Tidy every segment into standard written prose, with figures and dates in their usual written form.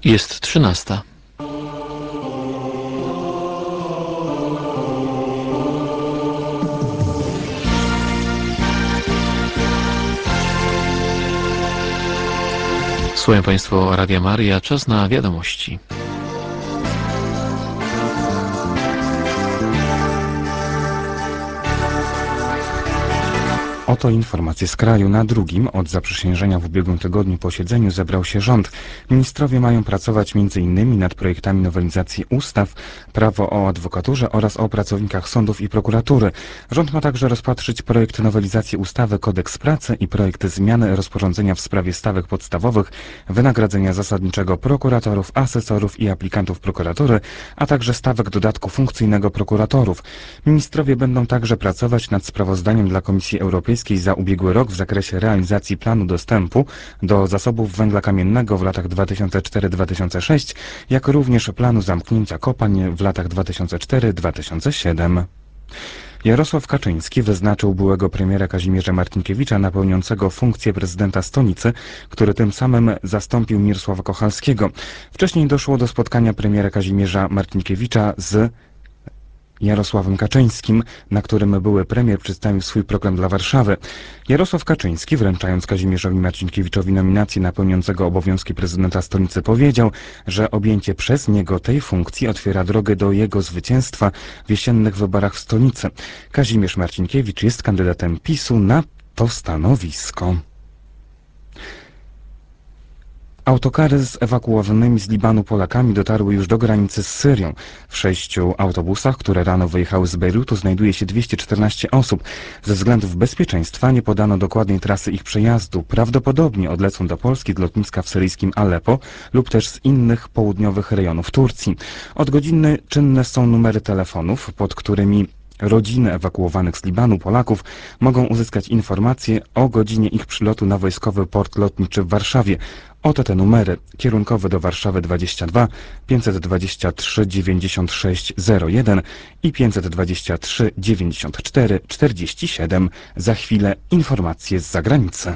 Jest 13. Słuchają Państwo Radia Maryja, czas na wiadomości. Oto informacje z kraju. Na drugim od zaprzysiężenia w ubiegłym tygodniu posiedzeniu zebrał się rząd. Ministrowie mają pracować m.in. nad projektami nowelizacji ustaw, prawo o adwokaturze oraz o pracownikach sądów i prokuratury. Rząd ma także rozpatrzyć projekt nowelizacji ustawy Kodeks pracy i projekt zmiany rozporządzenia w sprawie stawek podstawowych, wynagrodzenia zasadniczego prokuratorów, asesorów i aplikantów prokuratury, a także stawek dodatku funkcyjnego prokuratorów. Ministrowie będą także pracować nad sprawozdaniem dla Komisji Europejskiej za ubiegły rok w zakresie realizacji planu dostępu do zasobów węgla kamiennego w latach 2004-2006, jak również planu zamknięcia kopalń w latach 2004-2007. Jarosław Kaczyński wyznaczył byłego premiera Kazimierza Marcinkiewicza na pełniącego funkcję prezydenta stolicy, który tym samym zastąpił Mirosława Kochalskiego. Wcześniej doszło do spotkania premiera Kazimierza Marcinkiewicza z Jarosławem Kaczyńskim, na którym były premier przedstawił swój program dla Warszawy. Jarosław Kaczyński, wręczając Kazimierzowi Marcinkiewiczowi nominację na pełniącego obowiązki prezydenta stolicy, powiedział, że objęcie przez niego tej funkcji otwiera drogę do jego zwycięstwa w jesiennych wyborach w stolicy. Kazimierz Marcinkiewicz jest kandydatem PiS-u na to stanowisko. Autokary z ewakuowanymi z Libanu Polakami dotarły już do granicy z Syrią. W 6 autobusach, które rano wyjechały z Bejrutu, znajduje się 214 osób. Ze względów bezpieczeństwa nie podano dokładnej trasy ich przejazdu. Prawdopodobnie odlecą do Polski, do lotniska w syryjskim Aleppo lub też z innych południowych rejonów Turcji. Od godziny czynne są numery telefonów, pod którymi rodziny ewakuowanych z Libanu Polaków mogą uzyskać informacje o godzinie ich przylotu na wojskowy port lotniczy w Warszawie. Oto te numery. Kierunkowy do Warszawy 22 523 96 01 i 523 94 47. Za chwilę informacje z zagranicy.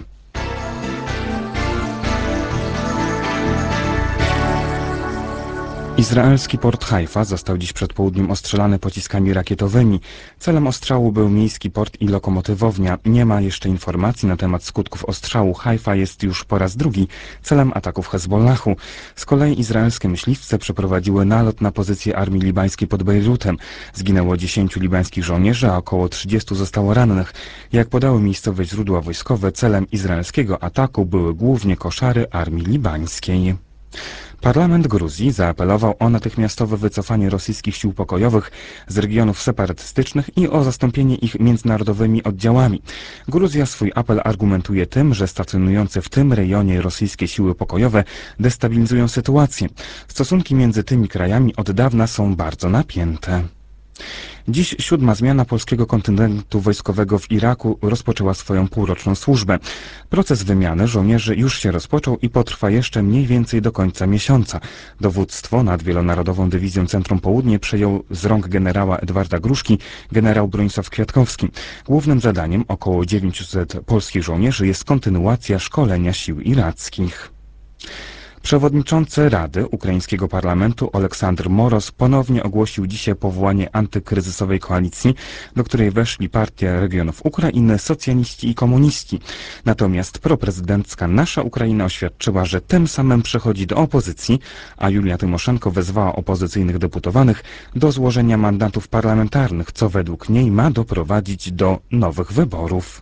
Izraelski port Haifa został dziś przed południem ostrzelany pociskami rakietowymi. Celem ostrzału był miejski port i lokomotywownia. Nie ma jeszcze informacji na temat skutków ostrzału. Haifa jest już po raz drugi celem ataków Hezbollahu. Z kolei izraelskie myśliwce przeprowadziły nalot na pozycję armii libańskiej pod Bejrutem. Zginęło 10 libańskich żołnierzy, a około 30 zostało rannych. Jak podały miejscowe źródła wojskowe, celem izraelskiego ataku były głównie koszary armii libańskiej. Parlament Gruzji zaapelował o natychmiastowe wycofanie rosyjskich sił pokojowych z regionów separatystycznych i o zastąpienie ich międzynarodowymi oddziałami. Gruzja swój apel argumentuje tym, że stacjonujące w tym rejonie rosyjskie siły pokojowe destabilizują sytuację. Stosunki między tymi krajami od dawna są bardzo napięte. Dziś 7. zmiana polskiego kontyngentu wojskowego w Iraku rozpoczęła swoją półroczną służbę. Proces wymiany żołnierzy już się rozpoczął i potrwa jeszcze mniej więcej do końca miesiąca. Dowództwo nad Wielonarodową Dywizją Centrum Południe przejął z rąk generała Edwarda Gruszki generał Bronisław Kwiatkowski. Głównym zadaniem około 900 polskich żołnierzy jest kontynuacja szkolenia sił irackich. Przewodniczący Rady Ukraińskiego Parlamentu Oleksandr Moros ponownie ogłosił dzisiaj powołanie antykryzysowej koalicji, do której weszli Partia Regionów Ukrainy, socjaliści i komuniści. Natomiast proprezydencka Nasza Ukraina oświadczyła, że tym samym przechodzi do opozycji, a Julia Tymoszenko wezwała opozycyjnych deputowanych do złożenia mandatów parlamentarnych, co według niej ma doprowadzić do nowych wyborów.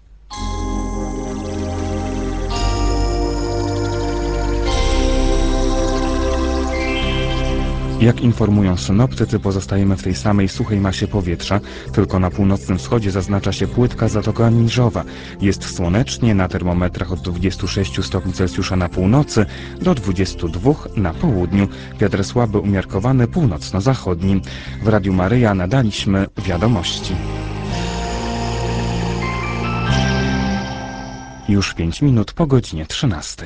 Jak informują synoptycy, pozostajemy w tej samej suchej masie powietrza, tylko na północnym wschodzie zaznacza się płytka Zatoka Niżowa. Jest słonecznie, na termometrach od 26 stopni Celsjusza na północy do 22 na południu. Wiatr słaby umiarkowany północno-zachodni. W Radiu Maryja nadaliśmy wiadomości. Już 5 minut po godzinie 13.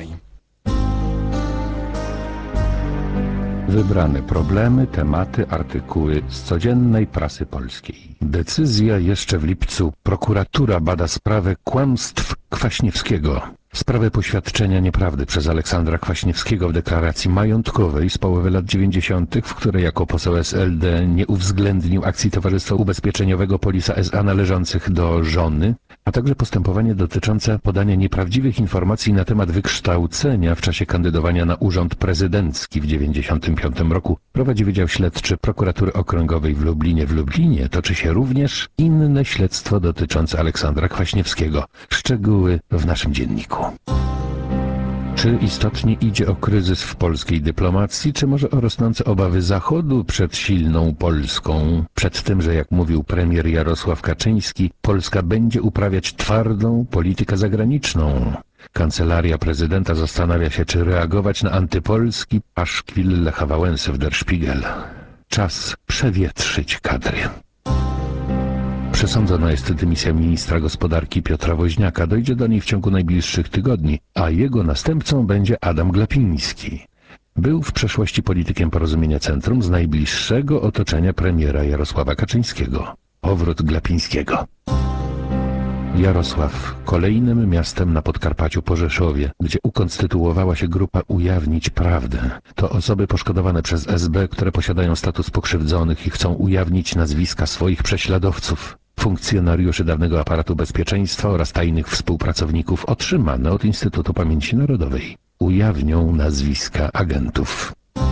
Wybrane problemy, tematy, artykuły z codziennej prasy polskiej. Decyzja jeszcze w lipcu. Prokuratura bada sprawę kłamstw Kwaśniewskiego. Sprawę poświadczenia nieprawdy przez Aleksandra Kwaśniewskiego w deklaracji majątkowej z połowy lat 90., w której jako poseł SLD nie uwzględnił akcji Towarzystwa Ubezpieczeniowego Polisa S.A. należących do żony, a także postępowanie dotyczące podania nieprawdziwych informacji na temat wykształcenia w czasie kandydowania na urząd prezydencki w 1995 roku prowadzi Wydział Śledczy Prokuratury Okręgowej w Lublinie. W Lublinie toczy się również inne śledztwo dotyczące Aleksandra Kwaśniewskiego. Szczegóły w naszym dzienniku. Czy istotnie idzie o kryzys w polskiej dyplomacji, czy może o rosnące obawy Zachodu przed silną Polską? Przed tym, że jak mówił premier Jarosław Kaczyński, Polska będzie uprawiać twardą politykę zagraniczną. Kancelaria prezydenta zastanawia się, czy reagować na antypolski paszkwil Lecha Wałęsy w Der Spiegel. Czas przewietrzyć kadry. Przesądzona jest dymisja ministra gospodarki Piotra Woźniaka. Dojdzie do niej w ciągu najbliższych tygodni, a jego następcą będzie Adam Glapiński. Był w przeszłości politykiem Porozumienia Centrum z najbliższego otoczenia premiera Jarosława Kaczyńskiego. Powrót Glapińskiego. Jarosław, kolejnym miastem na Podkarpaciu po Rzeszowie, gdzie ukonstytuowała się grupa Ujawnić Prawdę. To osoby poszkodowane przez SB, które posiadają status pokrzywdzonych i chcą ujawnić nazwiska swoich prześladowców. Funkcjonariuszy dawnego aparatu bezpieczeństwa oraz tajnych współpracowników otrzymane od Instytutu Pamięci Narodowej. Ujawnią nazwiska agentów.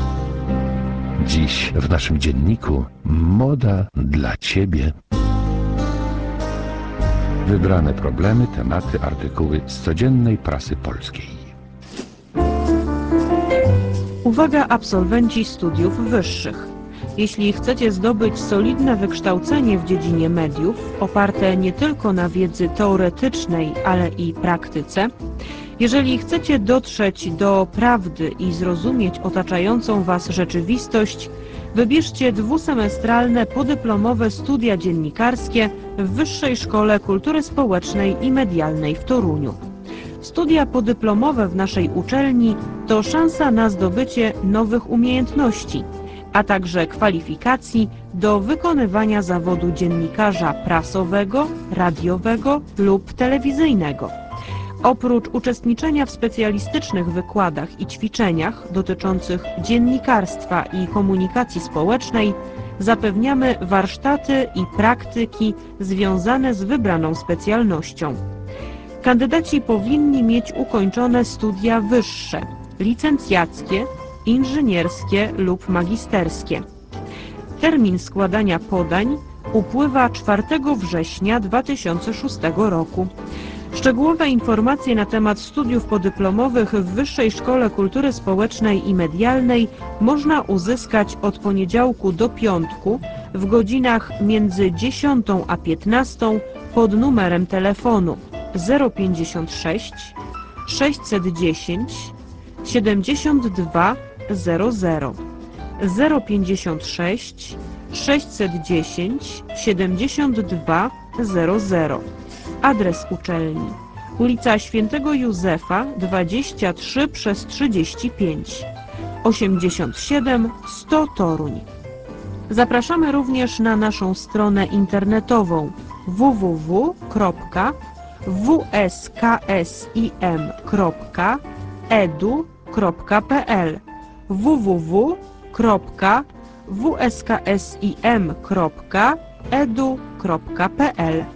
Dziś w naszym dzienniku moda dla Ciebie. Wybrane problemy, tematy, artykuły z codziennej prasy polskiej. Uwaga absolwenci studiów wyższych. Jeśli chcecie zdobyć solidne wykształcenie w dziedzinie mediów, oparte nie tylko na wiedzy teoretycznej, ale i praktyce, jeżeli chcecie dotrzeć do prawdy i zrozumieć otaczającą Was rzeczywistość, wybierzcie dwusemestralne podyplomowe studia dziennikarskie w Wyższej Szkole Kultury Społecznej i Medialnej w Toruniu. Studia podyplomowe w naszej uczelni to szansa na zdobycie nowych umiejętności, a także kwalifikacji do wykonywania zawodu dziennikarza prasowego, radiowego lub telewizyjnego. Oprócz uczestniczenia w specjalistycznych wykładach i ćwiczeniach dotyczących dziennikarstwa i komunikacji społecznej, zapewniamy warsztaty i praktyki związane z wybraną specjalnością. Kandydaci powinni mieć ukończone studia wyższe, licencjackie, inżynierskie lub magisterskie. Termin składania podań upływa 4 września 2006 roku. Szczegółowe informacje na temat studiów podyplomowych w Wyższej Szkole Kultury Społecznej i Medialnej można uzyskać od poniedziałku do piątku w godzinach między 10 a 15 pod numerem telefonu 056 610 72 00 056 610 72 00. Adres uczelni: ulica Świętego Józefa 23/35 87 100 Toruń. Zapraszamy również na naszą stronę internetową www.wsksim.edu.pl www.wsksim.edu.pl.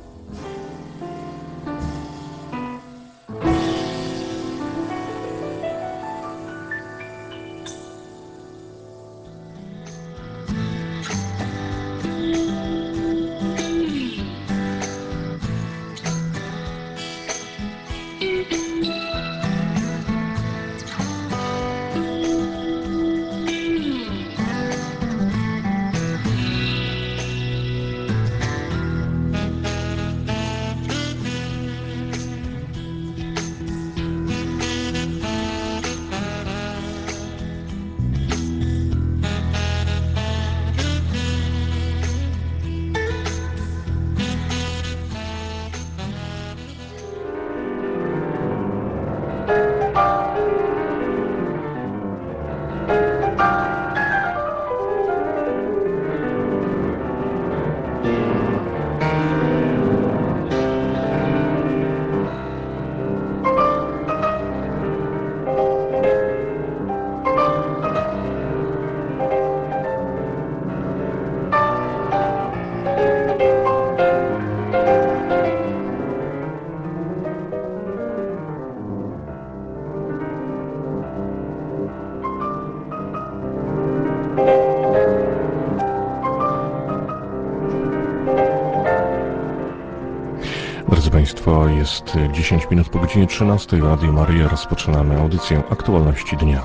Drodzy Państwo, jest 10 minut po godzinie 13. Radio Maryja. Rozpoczynamy audycję Aktualności Dnia.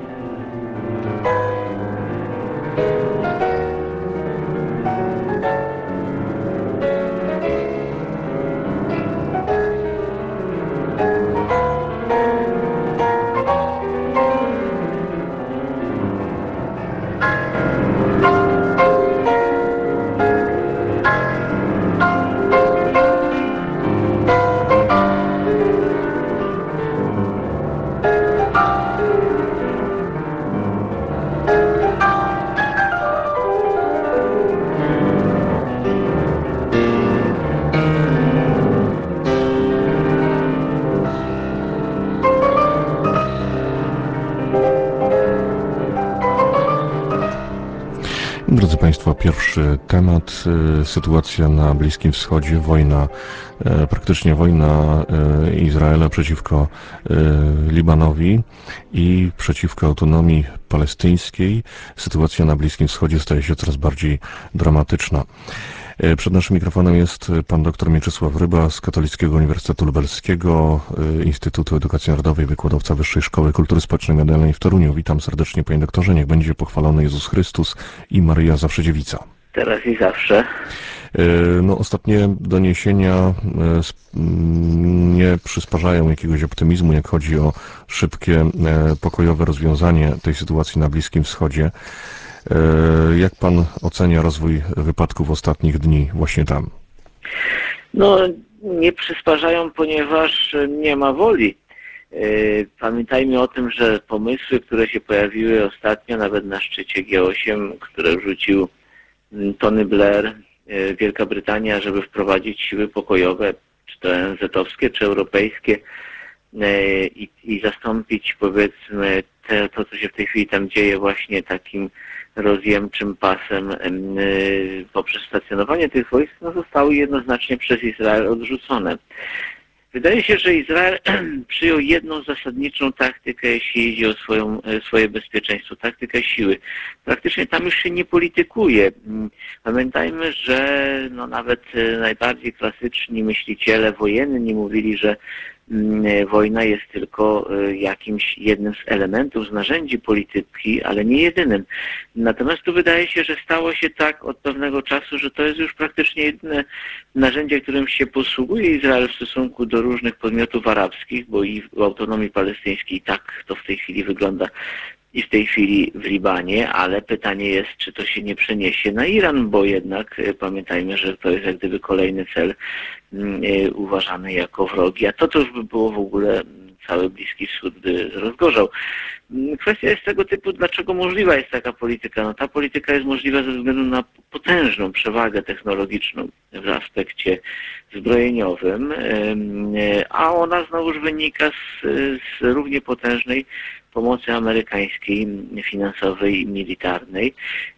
Drodzy Państwo, pierwszy temat, sytuacja na Bliskim Wschodzie, wojna, praktycznie wojna Izraela przeciwko Libanowi i przeciwko autonomii palestyńskiej. Sytuacja na Bliskim Wschodzie staje się coraz bardziej dramatyczna. Przed naszym mikrofonem jest pan dr Mieczysław Ryba z Katolickiego Uniwersytetu Lubelskiego, Instytutu Edukacji Narodowej, wykładowca Wyższej Szkoły Kultury Społecznej Medialnej w Toruniu. Witam serdecznie, panie doktorze. Niech będzie pochwalony Jezus Chrystus i Maryja zawsze dziewica. Teraz i zawsze. No, ostatnie doniesienia nie przysparzają jakiegoś optymizmu, jak chodzi o szybkie, pokojowe rozwiązanie tej sytuacji na Bliskim Wschodzie. Jak pan ocenia rozwój wypadków ostatnich dni właśnie tam? No, nie przysparzają, ponieważ nie ma woli. Pamiętajmy o tym, że pomysły, które się pojawiły ostatnio, nawet na szczycie G8, które rzucił Tony Blair, Wielka Brytania, żeby wprowadzić siły pokojowe, czy to ONZ-owskie, czy europejskie, i zastąpić, powiedzmy, to, co się w tej chwili tam dzieje, właśnie takim rozjemczym pasem poprzez stacjonowanie tych wojsk, no, zostały jednoznacznie przez Izrael odrzucone. Wydaje się, że Izrael przyjął jedną zasadniczą taktykę, jeśli idzie o swoje bezpieczeństwo, taktykę siły. Praktycznie tam już się nie politykuje. Pamiętajmy, że no, nawet najbardziej klasyczni myśliciele wojenni mówili, że wojna jest tylko jakimś jednym z elementów, z narzędzi polityki, ale nie jedynym. Natomiast tu wydaje się, że stało się tak od pewnego czasu, że to jest już praktycznie jedyne narzędzie, którym się posługuje Izrael w stosunku do różnych podmiotów arabskich, bo i w autonomii palestyńskiej tak to w tej chwili wygląda i w tej chwili w Libanie, ale pytanie jest, czy to się nie przeniesie na Iran, bo jednak pamiętajmy, że to jest jak gdyby kolejny cel uważany jako wrogi, a to już by było w ogóle cały Bliski Wschód by rozgorzał. Kwestia jest tego typu, dlaczego możliwa jest taka polityka. No, ta polityka jest możliwa ze względu na potężną przewagę technologiczną w aspekcie zbrojeniowym, a ona znowuż wynika z równie potężnej pomocy amerykańskiej, finansowej i militarnej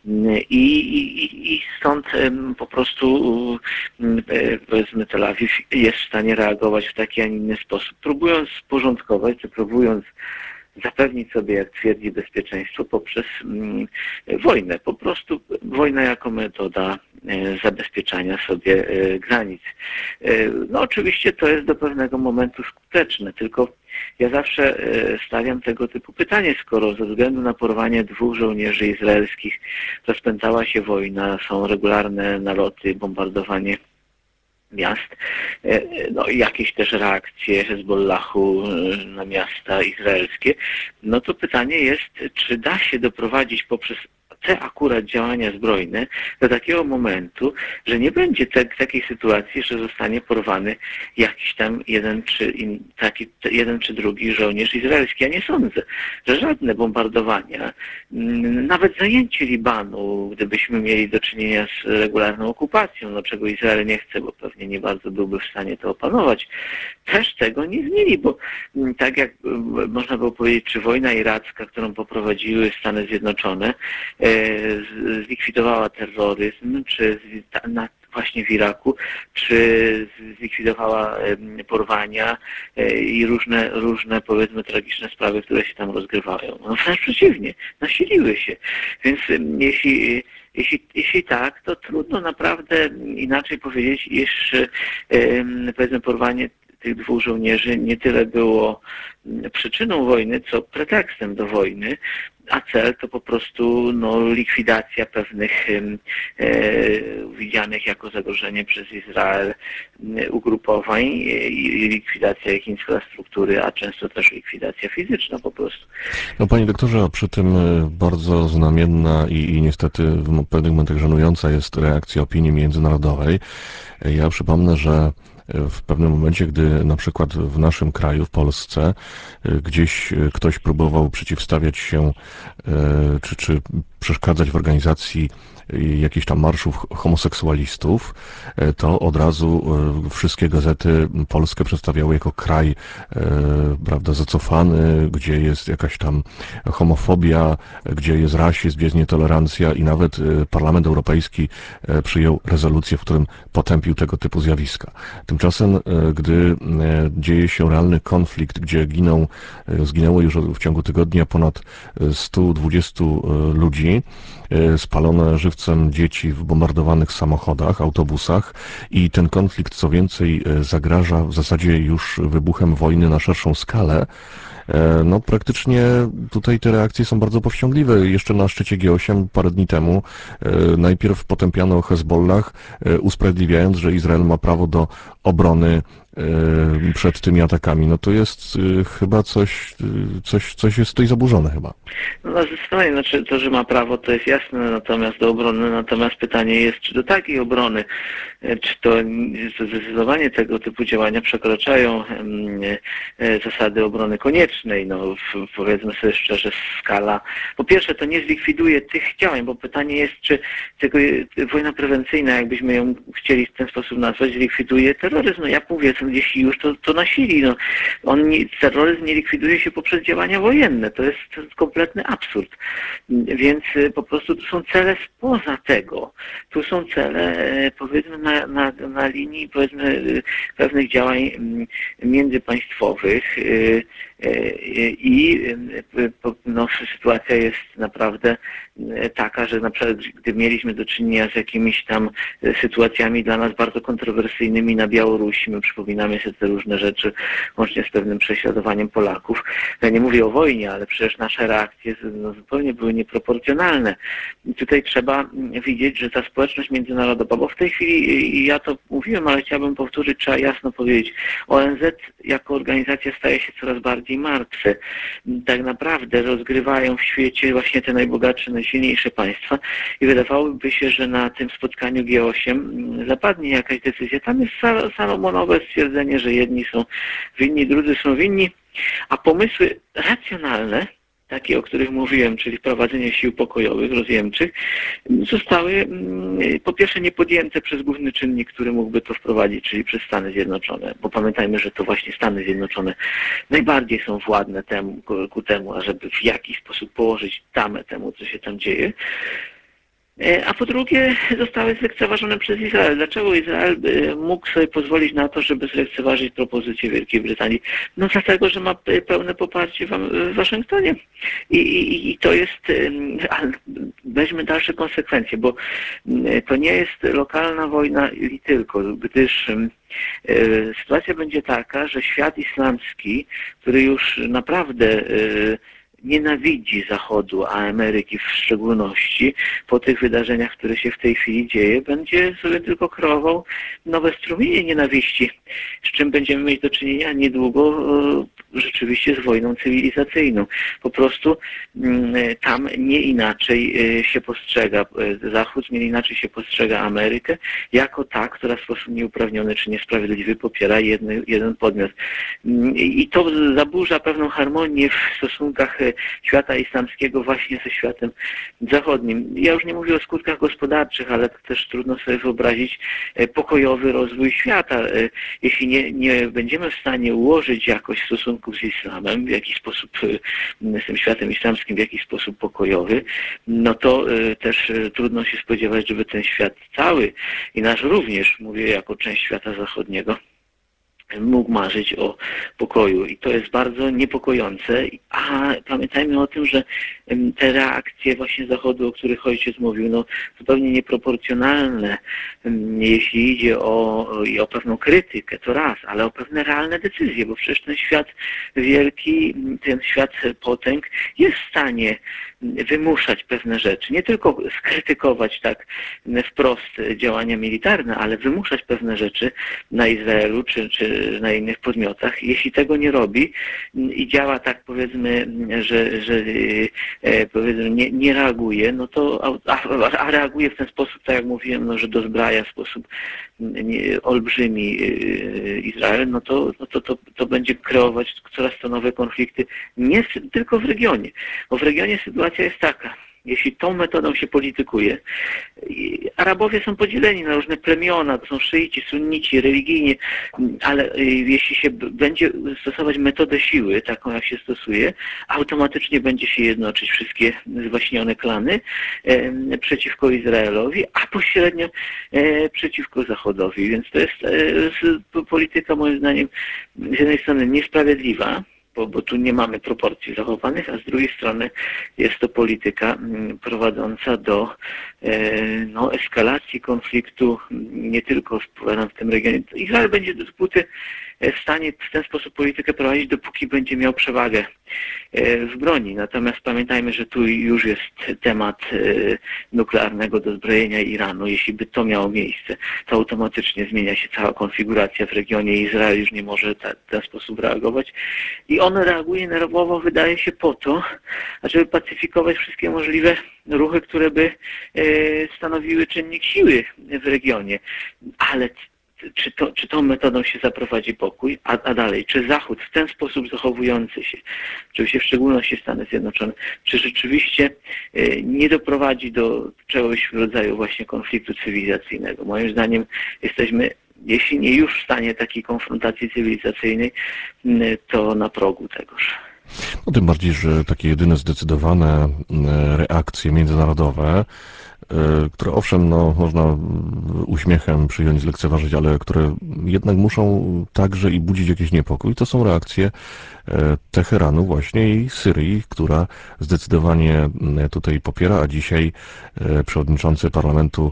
i stąd po prostu powiedzmy Tel Awiw jest w stanie reagować w taki, a nie inny sposób, próbując sporządkować, czy próbując zapewnić sobie, jak twierdzi, bezpieczeństwo poprzez wojnę. Po prostu wojna jako metoda zabezpieczania sobie granic. No oczywiście to jest do pewnego momentu skuteczne, tylko ja zawsze stawiam tego typu pytanie, skoro ze względu na porwanie 2 żołnierzy izraelskich rozpętała się wojna, są regularne naloty, bombardowanie miast, no i jakieś też reakcje Hezbollahu na miasta izraelskie, no to pytanie jest, czy da się doprowadzić poprzez te akurat działania zbrojne do takiego momentu, że nie będzie takiej sytuacji, że zostanie porwany jakiś tam jeden czy drugi żołnierz izraelski. Ja nie sądzę, że żadne bombardowania, nawet zajęcie Libanu, gdybyśmy mieli do czynienia z regularną okupacją, no czego Izrael nie chce, bo pewnie nie bardzo byłby w stanie to opanować, też tego nie zmieni, bo tak jak można było powiedzieć, czy wojna iracka, którą poprowadziły Stany Zjednoczone, zlikwidowała terroryzm, czy właśnie w Iraku, czy zlikwidowała porwania i różne powiedzmy tragiczne sprawy, które się tam rozgrywają. No wręcz przeciwnie, nasiliły się. Więc jeśli Jeśli tak, to trudno naprawdę inaczej powiedzieć, iż powiedzmy porwanie tych dwóch żołnierzy nie tyle było przyczyną wojny, co pretekstem do wojny, a cel to po prostu likwidacja pewnych widzianych jako zagrożenie przez Izrael ugrupowań i likwidacja ich infrastruktury, a często też likwidacja fizyczna po prostu. No, panie doktorze, a przy tym bardzo znamienna i niestety w pewnych momentach żenująca jest reakcja opinii międzynarodowej. Ja przypomnę, że w pewnym momencie, gdy na przykład w naszym kraju, w Polsce, gdzieś ktoś próbował przeciwstawiać się czy przeszkadzać w organizacji jakichś tam marszów homoseksualistów, to od razu wszystkie gazety polskie przedstawiały jako kraj, prawda, zacofany, gdzie jest jakaś tam homofobia, gdzie jest rasizm, gdzie jest nietolerancja i nawet Parlament Europejski przyjął rezolucję, w którym potępił tego typu zjawiska. Tymczasem, gdy dzieje się realny konflikt, gdzie zginęło już w ciągu tygodnia ponad 120 ludzi, spalone żywcem dzieci w bombardowanych samochodach, autobusach i ten konflikt, co więcej, zagraża w zasadzie już wybuchem wojny na szerszą skalę, no praktycznie tutaj te reakcje są bardzo powściągliwe. Jeszcze na szczycie G8 parę dni temu najpierw potępiano Hezbollah, usprawiedliwiając, że Izrael ma prawo do obrony przed tymi atakami. No to jest chyba coś jest tutaj zaburzone chyba. No zdecydowanie, znaczy to, że ma prawo, to jest jasne, natomiast do obrony, natomiast pytanie jest, czy do takiej obrony, czy to zdecydowanie tego typu działania przekraczają zasady obrony koniecznej. No powiedzmy sobie szczerze, skala. Po pierwsze, to nie zlikwiduje tych działań, bo pytanie jest, czy tylko wojna prewencyjna, jakbyśmy ją chcieli w ten sposób nazwać, zlikwiduje terroryzm. No ja mówię, jeśli już to nasili. No, terroryzm nie likwiduje się poprzez działania wojenne. To jest kompletny absurd. Więc po prostu tu są cele spoza tego. Tu są cele, powiedzmy, na linii, powiedzmy, pewnych działań międzypaństwowych i sytuacja jest naprawdę taka, że na przykład gdy mieliśmy do czynienia z jakimiś tam sytuacjami dla nas bardzo kontrowersyjnymi na Białorusi, my przypominamy sobie te różne rzeczy, łącznie z pewnym prześladowaniem Polaków. Ja nie mówię o wojnie, ale przecież nasze reakcje zupełnie były nieproporcjonalne. I tutaj trzeba widzieć, że ta społeczność międzynarodowa, bo w tej chwili, ja to mówiłem, ale chciałbym powtórzyć, trzeba jasno powiedzieć, ONZ jako organizacja staje się coraz bardziej martwy. Tak naprawdę rozgrywają w świecie właśnie te najbogatsze, najsilniejsze państwa i wydawałoby się, że na tym spotkaniu G8 zapadnie jakaś decyzja. Tam jest salomonowe stwierdzenie, że jedni są winni, drudzy są winni, a pomysły racjonalne, takie, o których mówiłem, czyli wprowadzenie sił pokojowych, rozjemczych, zostały po pierwsze nie podjęte przez główny czynnik, który mógłby to wprowadzić, czyli przez Stany Zjednoczone, bo pamiętajmy, że to właśnie Stany Zjednoczone najbardziej są władne ku temu, ażeby w jakiś sposób położyć tamę temu, co się tam dzieje. A po drugie zostały zlekceważone przez Izrael. Dlaczego Izrael mógł sobie pozwolić na to, żeby zlekceważyć propozycję Wielkiej Brytanii? No dlatego, że ma pełne poparcie w Waszyngtonie. I to jest, weźmy dalsze konsekwencje, bo to nie jest lokalna wojna i tylko, gdyż sytuacja będzie taka, że świat islamski, który już naprawdę nienawidzi Zachodu, a Ameryki w szczególności, po tych wydarzeniach, które się w tej chwili dzieje, będzie sobie tylko kreował nowe strumienie nienawiści, z czym będziemy mieć do czynienia niedługo rzeczywiście z wojną cywilizacyjną. Po prostu tam nie inaczej się postrzega Zachód, nie inaczej się postrzega Amerykę, jako ta, która w sposób nieuprawniony czy niesprawiedliwy popiera jeden podmiot. I to zaburza pewną harmonię w stosunkach świata islamskiego właśnie ze światem zachodnim. Ja już nie mówię o skutkach gospodarczych, ale też trudno sobie wyobrazić pokojowy rozwój świata. Jeśli nie będziemy w stanie ułożyć jakoś stosunków z islamem, w jakiś sposób, z tym światem islamskim, w jakiś sposób pokojowy, no to też trudno się spodziewać, żeby ten świat cały i nasz również, mówię jako część świata zachodniego, mógł marzyć o pokoju i to jest bardzo niepokojące, a pamiętajmy o tym, że te reakcje właśnie Zachodu, o których ojciec mówił, no zupełnie nieproporcjonalne, jeśli idzie o pewną krytykę, to raz, ale o pewne realne decyzje, bo przecież ten świat wielki, ten świat potęg jest w stanie wymuszać pewne rzeczy, nie tylko skrytykować tak wprost działania militarne, ale wymuszać pewne rzeczy na Izraelu czy na innych podmiotach. Jeśli tego nie robi i działa tak, powiedzmy, że powiedzmy nie reaguje, no to a reaguje w ten sposób, tak jak mówiłem, no, że dozbraja w sposób olbrzymi Izrael, no to będzie kreować coraz to nowe konflikty, nie tylko w regionie, bo w regionie sytuacja jest taka. Jeśli tą metodą się politykuje, Arabowie są podzieleni na różne plemiona, to są szyici, sunnici, religijnie, ale jeśli się będzie stosować metodę siły, taką jak się stosuje, automatycznie będzie się jednoczyć wszystkie zwaśnione klany przeciwko Izraelowi, a pośrednio przeciwko Zachodowi. Więc to jest polityka, moim zdaniem, z jednej strony niesprawiedliwa, bo tu nie mamy proporcji zachowanych, a z drugiej strony jest to polityka prowadząca do eskalacji konfliktu nie tylko w tym regionie. Izrael będzie dopóty w stanie w ten sposób politykę prowadzić, dopóki będzie miał przewagę w broni. Natomiast pamiętajmy, że tu już jest temat nuklearnego dozbrojenia Iranu. Jeśli by to miało miejsce, to automatycznie zmienia się cała konfiguracja w regionie. Izrael już nie może w ten sposób reagować. I on reaguje nerwowo, wydaje się, po to, ażeby pacyfikować wszystkie możliwe ruchy, które by stanowiły czynnik siły w regionie. Ale czy tą metodą się zaprowadzi pokój, a dalej, czy Zachód w ten sposób zachowujący się, oczywiście w szczególności Stany Zjednoczone, czy rzeczywiście nie doprowadzi do czegoś w rodzaju właśnie konfliktu cywilizacyjnego? Moim zdaniem jesteśmy, jeśli nie już w stanie takiej konfrontacji cywilizacyjnej, to na progu tegoż. No tym bardziej, że takie jedyne zdecydowane reakcje międzynarodowe, które owszem, no, można uśmiechem przyjąć, zlekceważyć, ale które jednak muszą także i budzić jakiś niepokój, to są reakcje Teheranu właśnie i Syrii, która zdecydowanie tutaj popiera, a dzisiaj przewodniczący parlamentu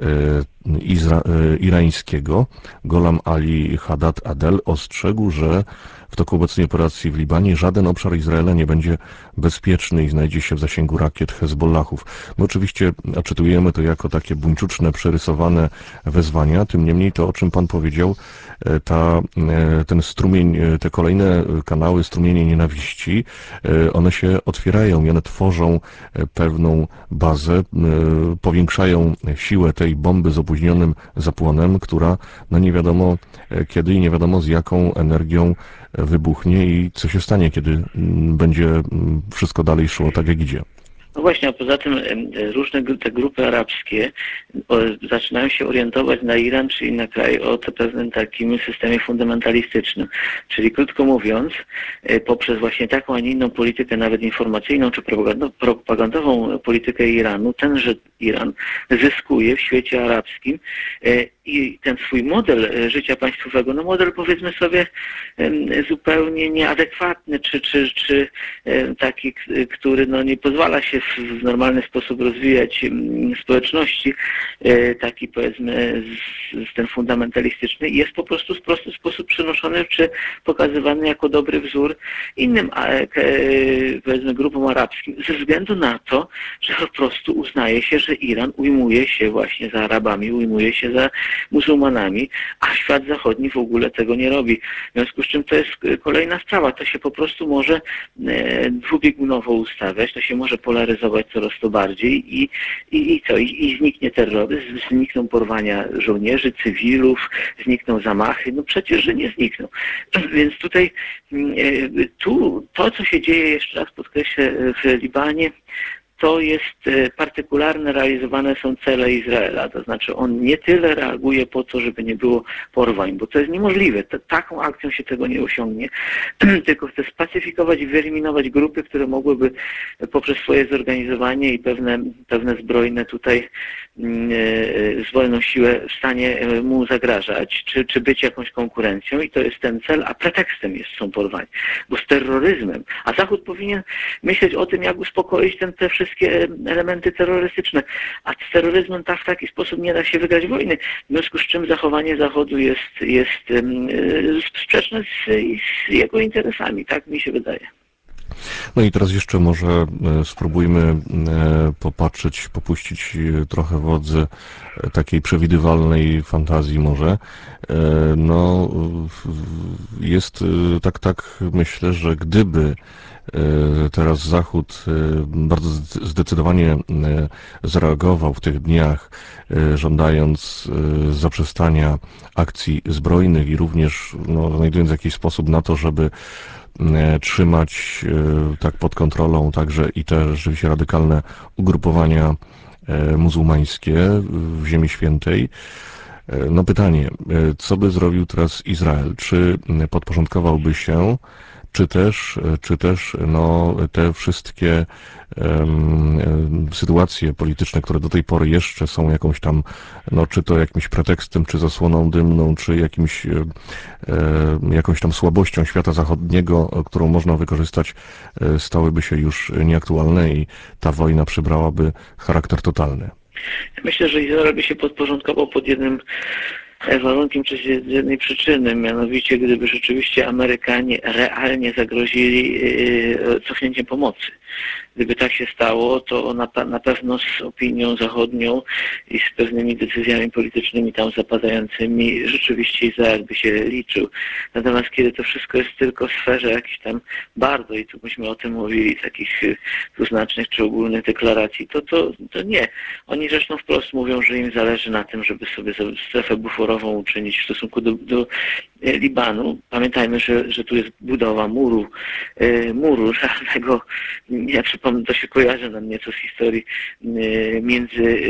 irańskiego Golam Ali Haddad Adel ostrzegł, że w toku obecnej operacji w Libanie żaden obszar Izraela nie będzie bezpieczny i znajdzie się w zasięgu rakiet Hezbollahów. My oczywiście odczytujemy to jako takie buńczuczne, przerysowane wezwania, tym niemniej to, o czym Pan powiedział, ten strumień, te kolejne kanały, strumienie nienawiści, one się otwierają i one tworzą pewną bazę, powiększają siłę tej bomby z opóźnionym zapłonem, która no nie wiadomo kiedy i nie wiadomo z jaką energią wybuchnie i co się stanie, kiedy będzie wszystko dalej szło tak jak idzie. No właśnie, a poza tym różne te grupy arabskie zaczynają się orientować na Iran czy inne kraje o pewnym takim systemie fundamentalistycznym. Czyli krótko mówiąc, poprzez właśnie taką, a nie inną politykę, nawet informacyjną czy propagandową politykę Iranu, tenże Iran zyskuje w świecie arabskim i ten swój model życia państwowego, no model powiedzmy sobie zupełnie nieadekwatny, czy taki, który no nie pozwala się w normalny sposób rozwijać społeczności, taki powiedzmy ten fundamentalistyczny, jest po prostu w prosty sposób przenoszony czy pokazywany jako dobry wzór innym powiedzmy grupom arabskim, ze względu na to, że po prostu uznaje się, że Iran ujmuje się właśnie za Arabami, ujmuje się za muzułmanami, a świat zachodni w ogóle tego nie robi. W związku z czym to jest kolejna sprawa. To się po prostu może dwubiegunowo ustawiać, to się może polaryzować coraz to bardziej i zniknie terroryzm, znikną porwania żołnierzy, cywilów, znikną zamachy. No przecież, że nie znikną. Więc tutaj to, co się dzieje, jeszcze raz podkreślę, w Libanie, to jest partykularne, realizowane są cele Izraela. To znaczy on nie tyle reaguje po to, żeby nie było porwań, bo to jest niemożliwe. Taką akcją się tego nie osiągnie, tylko chce spacyfikować i wyeliminować grupy, które mogłyby poprzez swoje zorganizowanie i pewne zbrojne tutaj z wolną siłę w stanie mu zagrażać, czy być jakąś konkurencją i to jest ten cel, a pretekstem są porwania. Bo z terroryzmem, a Zachód powinien myśleć o tym, jak uspokoić te wszystkie elementy terrorystyczne, a z terroryzmem w taki sposób nie da się wygrać wojny, w związku z czym zachowanie Zachodu jest sprzeczne z jego interesami, tak mi się wydaje. No i teraz jeszcze może spróbujmy popatrzeć, popuścić trochę wodzy takiej przewidywalnej fantazji może. No, jest tak myślę, że gdyby teraz Zachód bardzo zdecydowanie zareagował w tych dniach, żądając zaprzestania akcji zbrojnych i również znajdując jakiś sposób na to, żeby trzymać tak pod kontrolą także i te rzeczywiście radykalne ugrupowania muzułmańskie w Ziemi Świętej. No pytanie, co by zrobił teraz Izrael? Czy podporządkowałby się, czy też te wszystkie sytuacje polityczne, które do tej pory jeszcze są jakąś tam, czy to jakimś pretekstem, czy zasłoną dymną, czy jakąś tam słabością świata zachodniego, którą można wykorzystać, stałyby się już nieaktualne i ta wojna przybrałaby charakter totalny. Myślę, że Izrael by się podporządkował pod jednym warunkiem, czy z jednej przyczyny, mianowicie gdyby rzeczywiście Amerykanie realnie zagrozili cofnięciem pomocy. Gdyby tak się stało, to na pewno z opinią zachodnią i z pewnymi decyzjami politycznymi tam zapadającymi rzeczywiście Izrael by się liczył. Natomiast kiedy to wszystko jest tylko w sferze jakichś tam bardzo, i tu myśmy o tym mówili, takich dwuznacznych czy ogólnych deklaracji, to nie. Oni zresztą wprost mówią, że im zależy na tym, żeby sobie strefę buforową uczynić w stosunku do Libanu. Pamiętajmy, że tu jest budowa muru realnego. Ja przypomnę, to się kojarzy nam nieco z historii między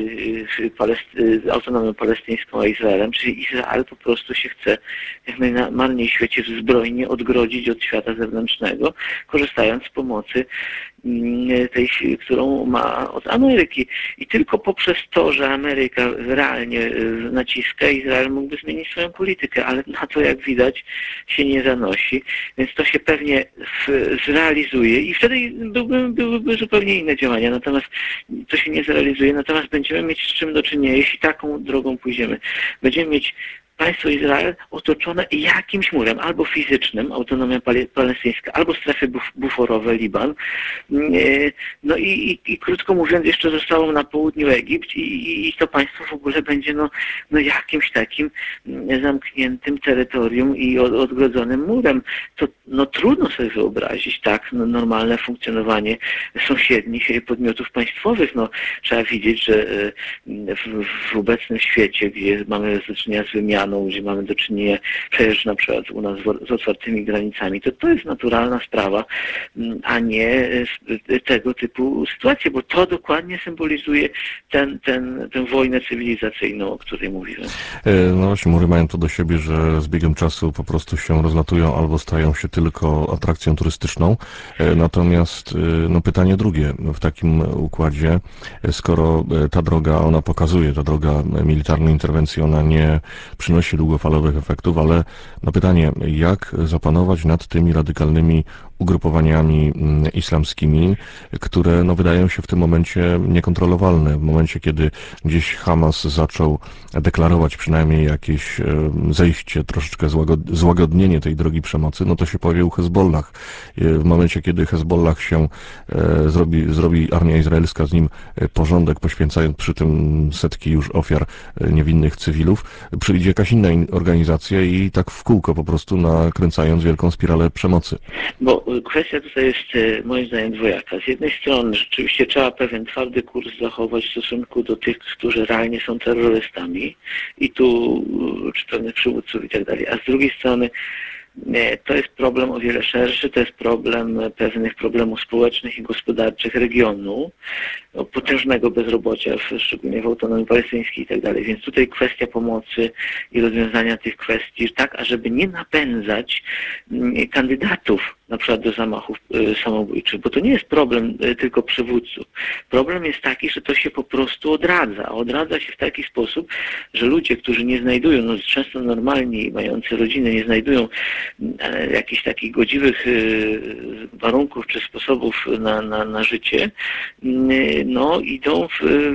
autonomią palestyńską a Izraelem, czyli Izrael po prostu się chce jak najmarniej w świecie zbrojnie odgrodzić od świata zewnętrznego, korzystając z pomocy tej, którą ma od Ameryki. I tylko poprzez to, że Ameryka realnie naciska, Izrael mógłby zmienić swoją politykę, ale na to, jak widać, się nie zanosi. Więc to się pewnie zrealizuje i wtedy byłyby zupełnie inne działania. Natomiast to się nie zrealizuje, natomiast będziemy mieć z czym do czynienia, jeśli taką drogą pójdziemy. Będziemy mieć państwo Izrael otoczone jakimś murem, albo fizycznym, autonomia palestyńska, albo strefy buforowe, Liban. No i krótko mówiąc, jeszcze zostało na południu Egipt i to państwo w ogóle będzie jakimś takim zamkniętym terytorium i odgrodzonym murem. To trudno sobie wyobrazić tak normalne funkcjonowanie sąsiednich podmiotów państwowych. Trzeba widzieć, że w obecnym świecie, gdzie mamy do czynienia z wymianą, gdzie mamy do czynienia przecież na przykład u nas z otwartymi granicami, to jest naturalna sprawa, a nie tego typu sytuacje, bo to dokładnie symbolizuje tę wojnę cywilizacyjną, o której mówiłem. No właśnie, mury mają to do siebie, że z biegiem czasu po prostu się rozlatują albo stają się tylko atrakcją turystyczną. Natomiast pytanie drugie w takim układzie, skoro ta droga, ona pokazuje, ta droga militarnej interwencji, ona nie przynosi długofalowych efektów, ale pytanie, jak zapanować nad tymi radykalnymi ugrupowaniami islamskimi, które wydają się w tym momencie niekontrolowalne. W momencie, kiedy gdzieś Hamas zaczął deklarować przynajmniej jakieś zejście, troszeczkę złagodnienie tej drogi przemocy, to się pojawił Hezbollah. W momencie, kiedy Hezbollah się zrobi armia izraelska z nim porządek, poświęcając przy tym setki już ofiar niewinnych cywilów, przyjdzie jakaś inna organizacja i tak w kółko po prostu nakręcając wielką spiralę przemocy. Bo kwestia tutaj jest moim zdaniem dwojaka. Z jednej strony rzeczywiście trzeba pewien twardy kurs zachować w stosunku do tych, którzy realnie są terrorystami i tu czy pewnych przywódców i tak dalej, a z drugiej strony to jest problem o wiele szerszy, to jest problem pewnych problemów społecznych i gospodarczych regionu, potężnego bezrobocia, szczególnie w autonomii palestyńskiej i tak dalej. Więc tutaj kwestia pomocy i rozwiązania tych kwestii tak, ażeby nie napędzać kandydatów na przykład do zamachów samobójczych, bo to nie jest problem tylko przywódców. Problem jest taki, że to się po prostu odradza. Odradza się w taki sposób, że ludzie, którzy nie znajdują, no często normalni, mający rodziny, nie znajdują jakichś takich godziwych warunków czy sposobów na życie, no idą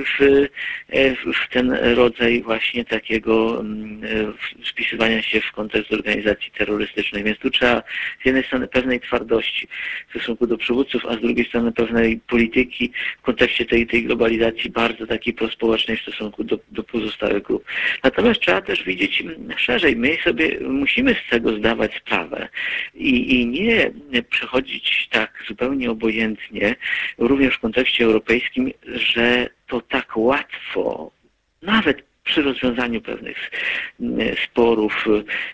w ten rodzaj właśnie takiego wpisywania się w kontekst organizacji terrorystycznej. Więc tu trzeba z jednej strony pewnej twardości w stosunku do przywódców, a z drugiej strony pewnej polityki w kontekście tej globalizacji bardzo takiej prospołecznej w stosunku do pozostałych grup. Natomiast trzeba też widzieć szerzej. My sobie musimy z tego zdawać sprawę i nie przechodzić tak zupełnie obojętnie, również w kontekście europejskim, że to tak łatwo, nawet przy rozwiązaniu pewnych sporów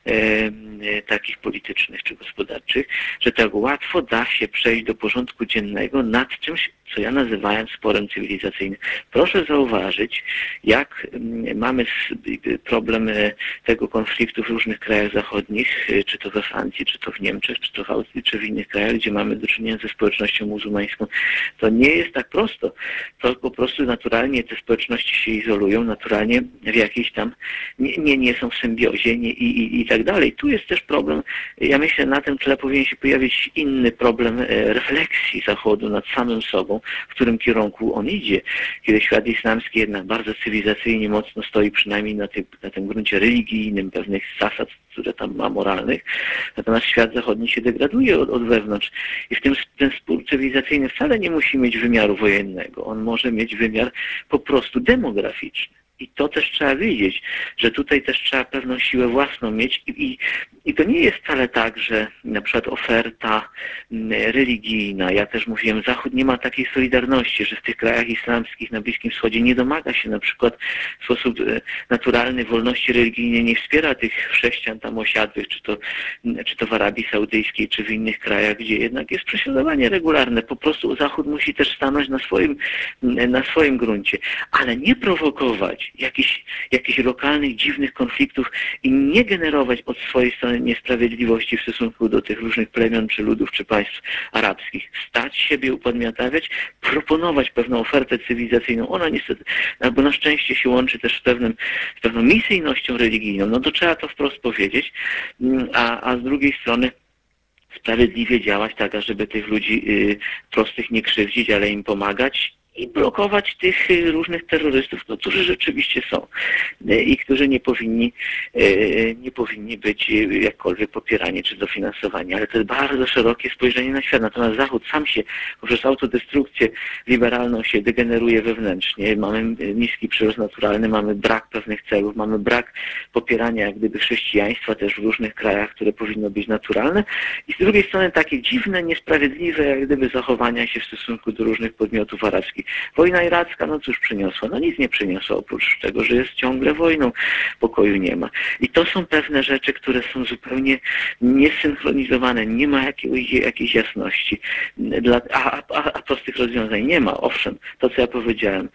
takich politycznych czy gospodarczych, że tak łatwo da się przejść do porządku dziennego nad czymś, co ja nazywałem sporem cywilizacyjnym. Proszę zauważyć, jak mamy problem tego konfliktu w różnych krajach zachodnich, czy to we Francji, czy to w Niemczech, czy to w Austrii, czy w innych krajach, gdzie mamy do czynienia ze społecznością muzułmańską. To nie jest tak prosto. To po prostu naturalnie te społeczności się izolują, naturalnie w jakiejś tam nie są w symbiozie i tak dalej. Tu jest też problem, ja myślę, na tym tle powinien się pojawić inny problem refleksji Zachodu nad samym sobą, w którym kierunku on idzie, kiedy świat islamski jednak bardzo cywilizacyjnie mocno stoi, przynajmniej na tym gruncie religijnym, pewnych zasad, które tam ma moralnych, natomiast świat zachodni się degraduje od wewnątrz i ten spór cywilizacyjny wcale nie musi mieć wymiaru wojennego, on może mieć wymiar po prostu demograficzny. I to też trzeba wiedzieć, że tutaj też trzeba pewną siłę własną mieć i to nie jest wcale tak, że na przykład oferta religijna, ja też mówiłem, Zachód nie ma takiej solidarności, że w tych krajach islamskich na Bliskim Wschodzie nie domaga się na przykład w sposób naturalny wolności religijnej, nie wspiera tych chrześcijan tam osiadłych, czy to w Arabii Saudyjskiej, czy w innych krajach, gdzie jednak jest prześladowanie regularne. Po prostu Zachód musi też stanąć na swoim gruncie, ale nie prowokować jakichś lokalnych, dziwnych konfliktów i nie generować od swojej strony niesprawiedliwości w stosunku do tych różnych plemion, czy ludów, czy państw arabskich. Stać siebie, upodmiotawiać, proponować pewną ofertę cywilizacyjną. Ona niestety, albo na szczęście się łączy też z pewną misyjnością religijną. No to trzeba to wprost powiedzieć, a z drugiej strony sprawiedliwie działać tak, ażeby tych ludzi prostych nie krzywdzić, ale im pomagać i blokować tych różnych terrorystów, którzy rzeczywiście są i którzy nie powinni być jakkolwiek popierani czy dofinansowani. Ale to jest bardzo szerokie spojrzenie na świat. Natomiast Zachód sam się poprzez autodestrukcję liberalną się degeneruje wewnętrznie. Mamy niski przyrost naturalny, mamy brak pewnych celów, mamy brak popierania jak gdyby chrześcijaństwa też w różnych krajach, które powinno być naturalne. I z drugiej strony takie dziwne, niesprawiedliwe jak gdyby zachowania się w stosunku do różnych podmiotów arabskich. Wojna iracka, no cóż przyniosła? No nic nie przyniosła, oprócz tego, że jest ciągle wojną, pokoju nie ma. I to są pewne rzeczy, które są zupełnie niesynchronizowane, nie ma jakiejś jasności, a prostych rozwiązań nie ma. Owszem, to co ja powiedziałem,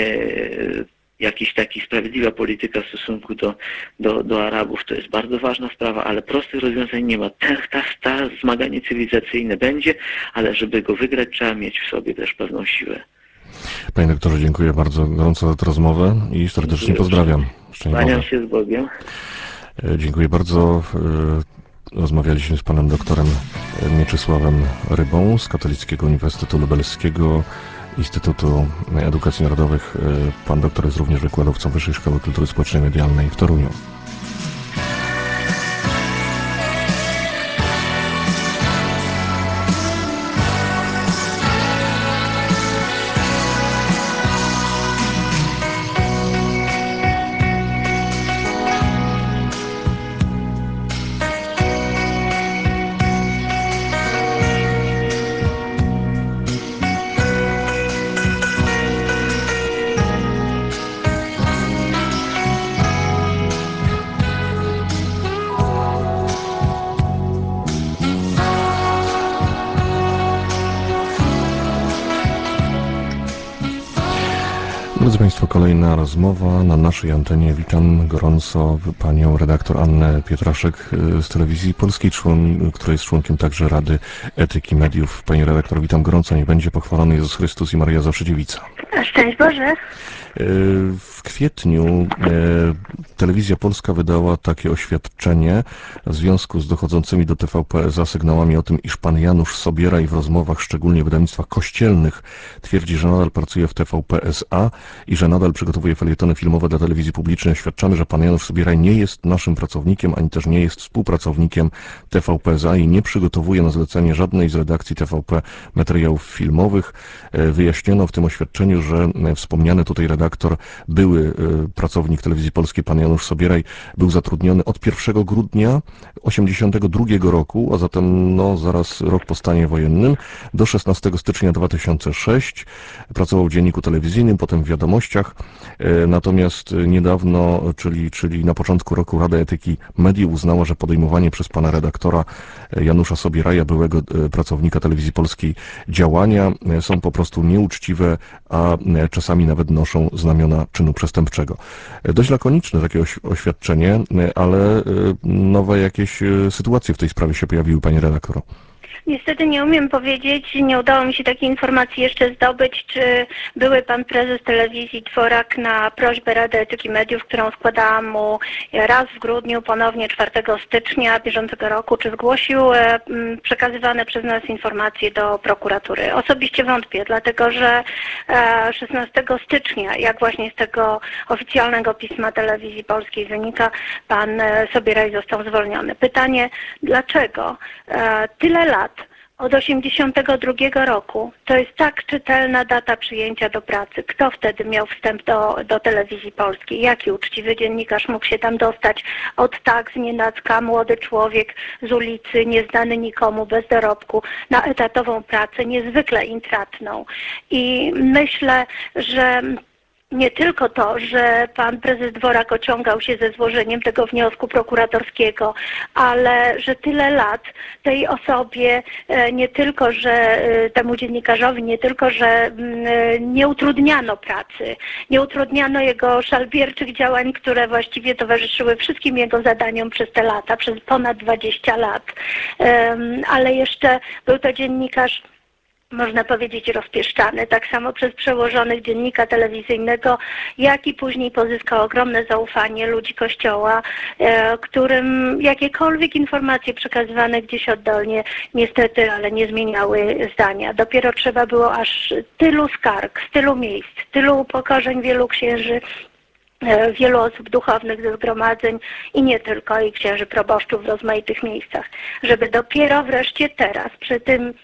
jakiś taki sprawiedliwa polityka w stosunku do Arabów, to jest bardzo ważna sprawa, ale prostych rozwiązań nie ma. Ta zmaganie cywilizacyjne będzie, ale żeby go wygrać, trzeba mieć w sobie też pewną siłę. Panie doktorze, dziękuję bardzo gorąco za tę rozmowę i serdecznie pozdrawiam. Kłaniam się z Bogiem. Dziękuję bardzo. Rozmawialiśmy z panem doktorem Mieczysławem Rybą z Katolickiego Uniwersytetu Lubelskiego, Instytutu Edukacji Narodowych. Pan doktor jest również wykładowcą Wyższej Szkoły Kultury Społecznej i Medialnej w Toruniu. Drodzy Państwo, kolejna rozmowa na naszej antenie. Witam gorąco panią redaktor Annę Pietraszek z Telewizji Polskiej, która jest członkiem także Rady Etyki Mediów. Pani redaktor, witam gorąco. Niech będzie pochwalony Jezus Chrystus i Maria Zawsze Dziewica. Szczęść Boże. W kwietniu Telewizja Polska wydała takie oświadczenie w związku z dochodzącymi do TVP SA sygnałami o tym, iż pan Janusz Sobieraj w rozmowach, szczególnie w wydawnictwach kościelnych, twierdzi, że nadal pracuje w TVP SA i że nadal przygotowuje felietony filmowe dla telewizji publicznej. Oświadczamy, że pan Janusz Sobieraj nie jest naszym pracownikiem, ani też nie jest współpracownikiem TVP SA i nie przygotowuje na zlecenie żadnej z redakcji TVP materiałów filmowych. Wyjaśniono w tym oświadczeniu, że wspomniany tutaj redaktor, były pracownik Telewizji Polskiej, pan Janusz Sobieraj, był zatrudniony od 1 grudnia 1982 roku, a zatem zaraz rok po stanie wojennym, do 16 stycznia 2006. Pracował w dzienniku telewizyjnym, potem w Wiadomościach. Natomiast niedawno, czyli na początku roku, Rada Etyki Mediów uznała, że podejmowanie przez pana redaktora Janusza Sobieraja, byłego pracownika Telewizji Polskiej, działania są po prostu nieuczciwe, a czasami nawet noszą znamiona czynu przestępczego. Dość lakoniczne takie oświadczenie, ale nowe jakieś sytuacje w tej sprawie się pojawiły, panie redaktor. Niestety nie umiem powiedzieć, nie udało mi się takiej informacji jeszcze zdobyć, czy były pan prezes telewizji Dworak na prośbę Rady Etyki Mediów, którą składałam mu raz w grudniu, ponownie 4 stycznia bieżącego roku, czy zgłosił przekazywane przez nas informacje do prokuratury. Osobiście wątpię, dlatego że 16 stycznia, jak właśnie z tego oficjalnego pisma Telewizji Polskiej wynika, pan Sobieraj został zwolniony. Pytanie, dlaczego tyle lat, od 1982 roku, to jest tak czytelna data przyjęcia do pracy. Kto wtedy miał wstęp do Telewizji Polskiej? Jaki uczciwy dziennikarz mógł się tam dostać od tak znienacka, młody człowiek z ulicy, nieznany nikomu, bez dorobku, na etatową pracę, niezwykle intratną. I myślę, że nie tylko to, że pan prezes Dworak ociągał się ze złożeniem tego wniosku prokuratorskiego, ale że tyle lat tej osobie, nie tylko, że temu dziennikarzowi, nie tylko, że nie utrudniano pracy, nie utrudniano jego szalbierczych działań, które właściwie towarzyszyły wszystkim jego zadaniom przez te lata, przez ponad 20 lat, ale jeszcze był to dziennikarz, można powiedzieć, rozpieszczany, tak samo przez przełożonych dziennika telewizyjnego, jak i później pozyskał ogromne zaufanie ludzi Kościoła, którym jakiekolwiek informacje przekazywane gdzieś oddolnie niestety, ale nie zmieniały zdania. Dopiero trzeba było aż tylu skarg, z tylu miejsc, tylu upokorzeń wielu księży, wielu osób duchownych ze zgromadzeń i nie tylko, i księży proboszczów w rozmaitych miejscach, żeby dopiero wreszcie teraz, przy tym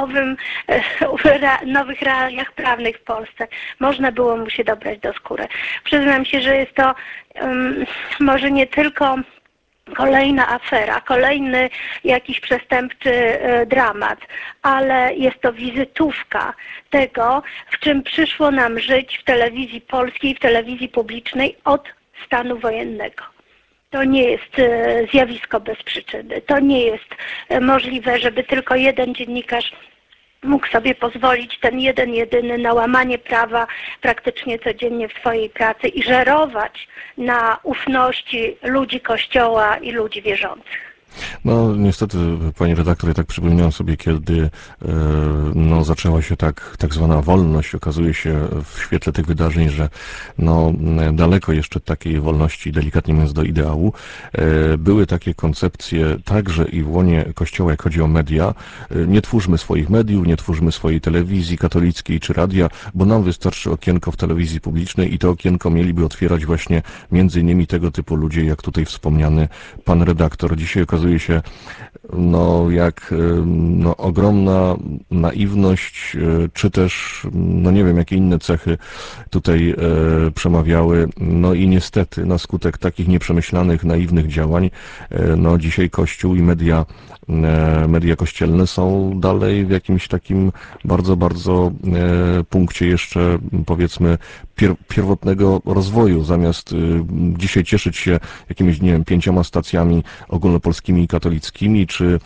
nowych realiach prawnych w Polsce, można było mu się dobrać do skóry. Przyznam się, że jest to może nie tylko kolejna afera, kolejny jakiś przestępczy dramat, ale jest to wizytówka tego, w czym przyszło nam żyć w Telewizji Polskiej, w telewizji publicznej od stanu wojennego. To nie jest zjawisko bez przyczyny. To nie jest możliwe, żeby tylko jeden dziennikarz mógł sobie pozwolić, ten jeden, jedyny, na łamanie prawa praktycznie codziennie w swojej pracy i żerować na ufności ludzi Kościoła i ludzi wierzących. No niestety, pani redaktor, ja tak przypomniałem sobie, kiedy zaczęła się tak zwana wolność. Okazuje się w świetle tych wydarzeń, że daleko jeszcze takiej wolności, delikatnie mówiąc, do ideału. Były takie koncepcje także i w łonie Kościoła, jak chodzi o media. Nie twórzmy swoich mediów, nie twórzmy swojej telewizji katolickiej czy radia, bo nam wystarczy okienko w telewizji publicznej i to okienko mieliby otwierać właśnie między innymi tego typu ludzie, jak tutaj wspomniany pan redaktor. Dzisiaj okazuje się, jak ogromna naiwność, czy też, nie wiem, jakie inne cechy tutaj przemawiały. I niestety na skutek takich nieprzemyślanych, naiwnych działań, dzisiaj Kościół i media kościelne są dalej w jakimś takim bardzo, bardzo punkcie jeszcze, powiedzmy, pierwotnego rozwoju, zamiast dzisiaj cieszyć się jakimiś, nie wiem, 5 stacjami ogólnopolskimi i katolickimi, czy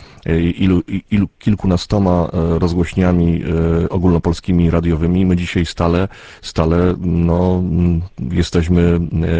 kilkunastoma rozgłośniami ogólnopolskimi radiowymi. My dzisiaj stale no, jesteśmy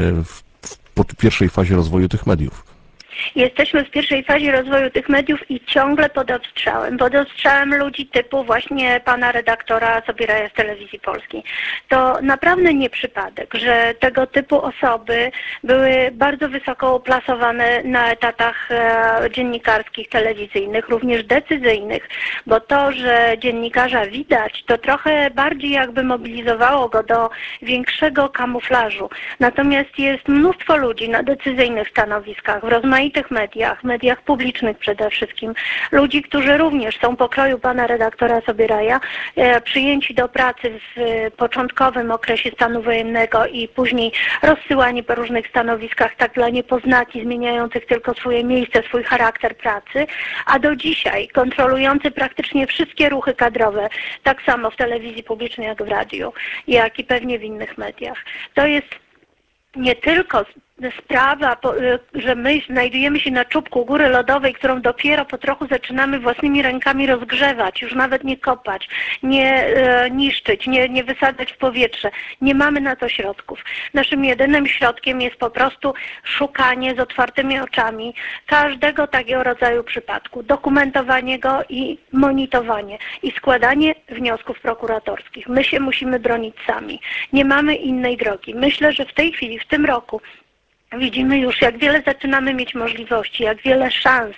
w pierwszej fazie rozwoju tych mediów. Jesteśmy w pierwszej fazie rozwoju tych mediów i ciągle pod ostrzałem ludzi typu właśnie pana redaktora Sobieraja z Telewizji Polskiej. To naprawdę nie przypadek, że tego typu osoby były bardzo wysoko uplasowane na etatach dziennikarskich, telewizyjnych, również decyzyjnych, bo to, że dziennikarza widać, to trochę bardziej jakby mobilizowało go do większego kamuflażu. Natomiast jest mnóstwo ludzi na decyzyjnych stanowiskach, w rozmaitych mediach publicznych przede wszystkim, ludzi, którzy również są pokroju pana redaktora Sobieraja, przyjęci do pracy w początkowym okresie stanu wojennego i później rozsyłani po różnych stanowiskach tak dla niepoznaki, zmieniających tylko swoje miejsce, swój charakter pracy, a do dzisiaj kontrolujący praktycznie wszystkie ruchy kadrowe, tak samo w telewizji publicznej jak w radiu, jak i pewnie w innych mediach. To jest nie tylko sprawa, że my znajdujemy się na czubku góry lodowej, którą dopiero po trochu zaczynamy własnymi rękami rozgrzewać, już nawet nie kopać, nie niszczyć, nie wysadzać w powietrze. Nie mamy na to środków. Naszym jedynym środkiem jest po prostu szukanie z otwartymi oczami każdego takiego rodzaju przypadku, dokumentowanie go i monitorowanie i składanie wniosków prokuratorskich. My się musimy bronić sami. Nie mamy innej drogi. Myślę, że w tej chwili, w tym roku widzimy już, jak wiele zaczynamy mieć możliwości, jak wiele szans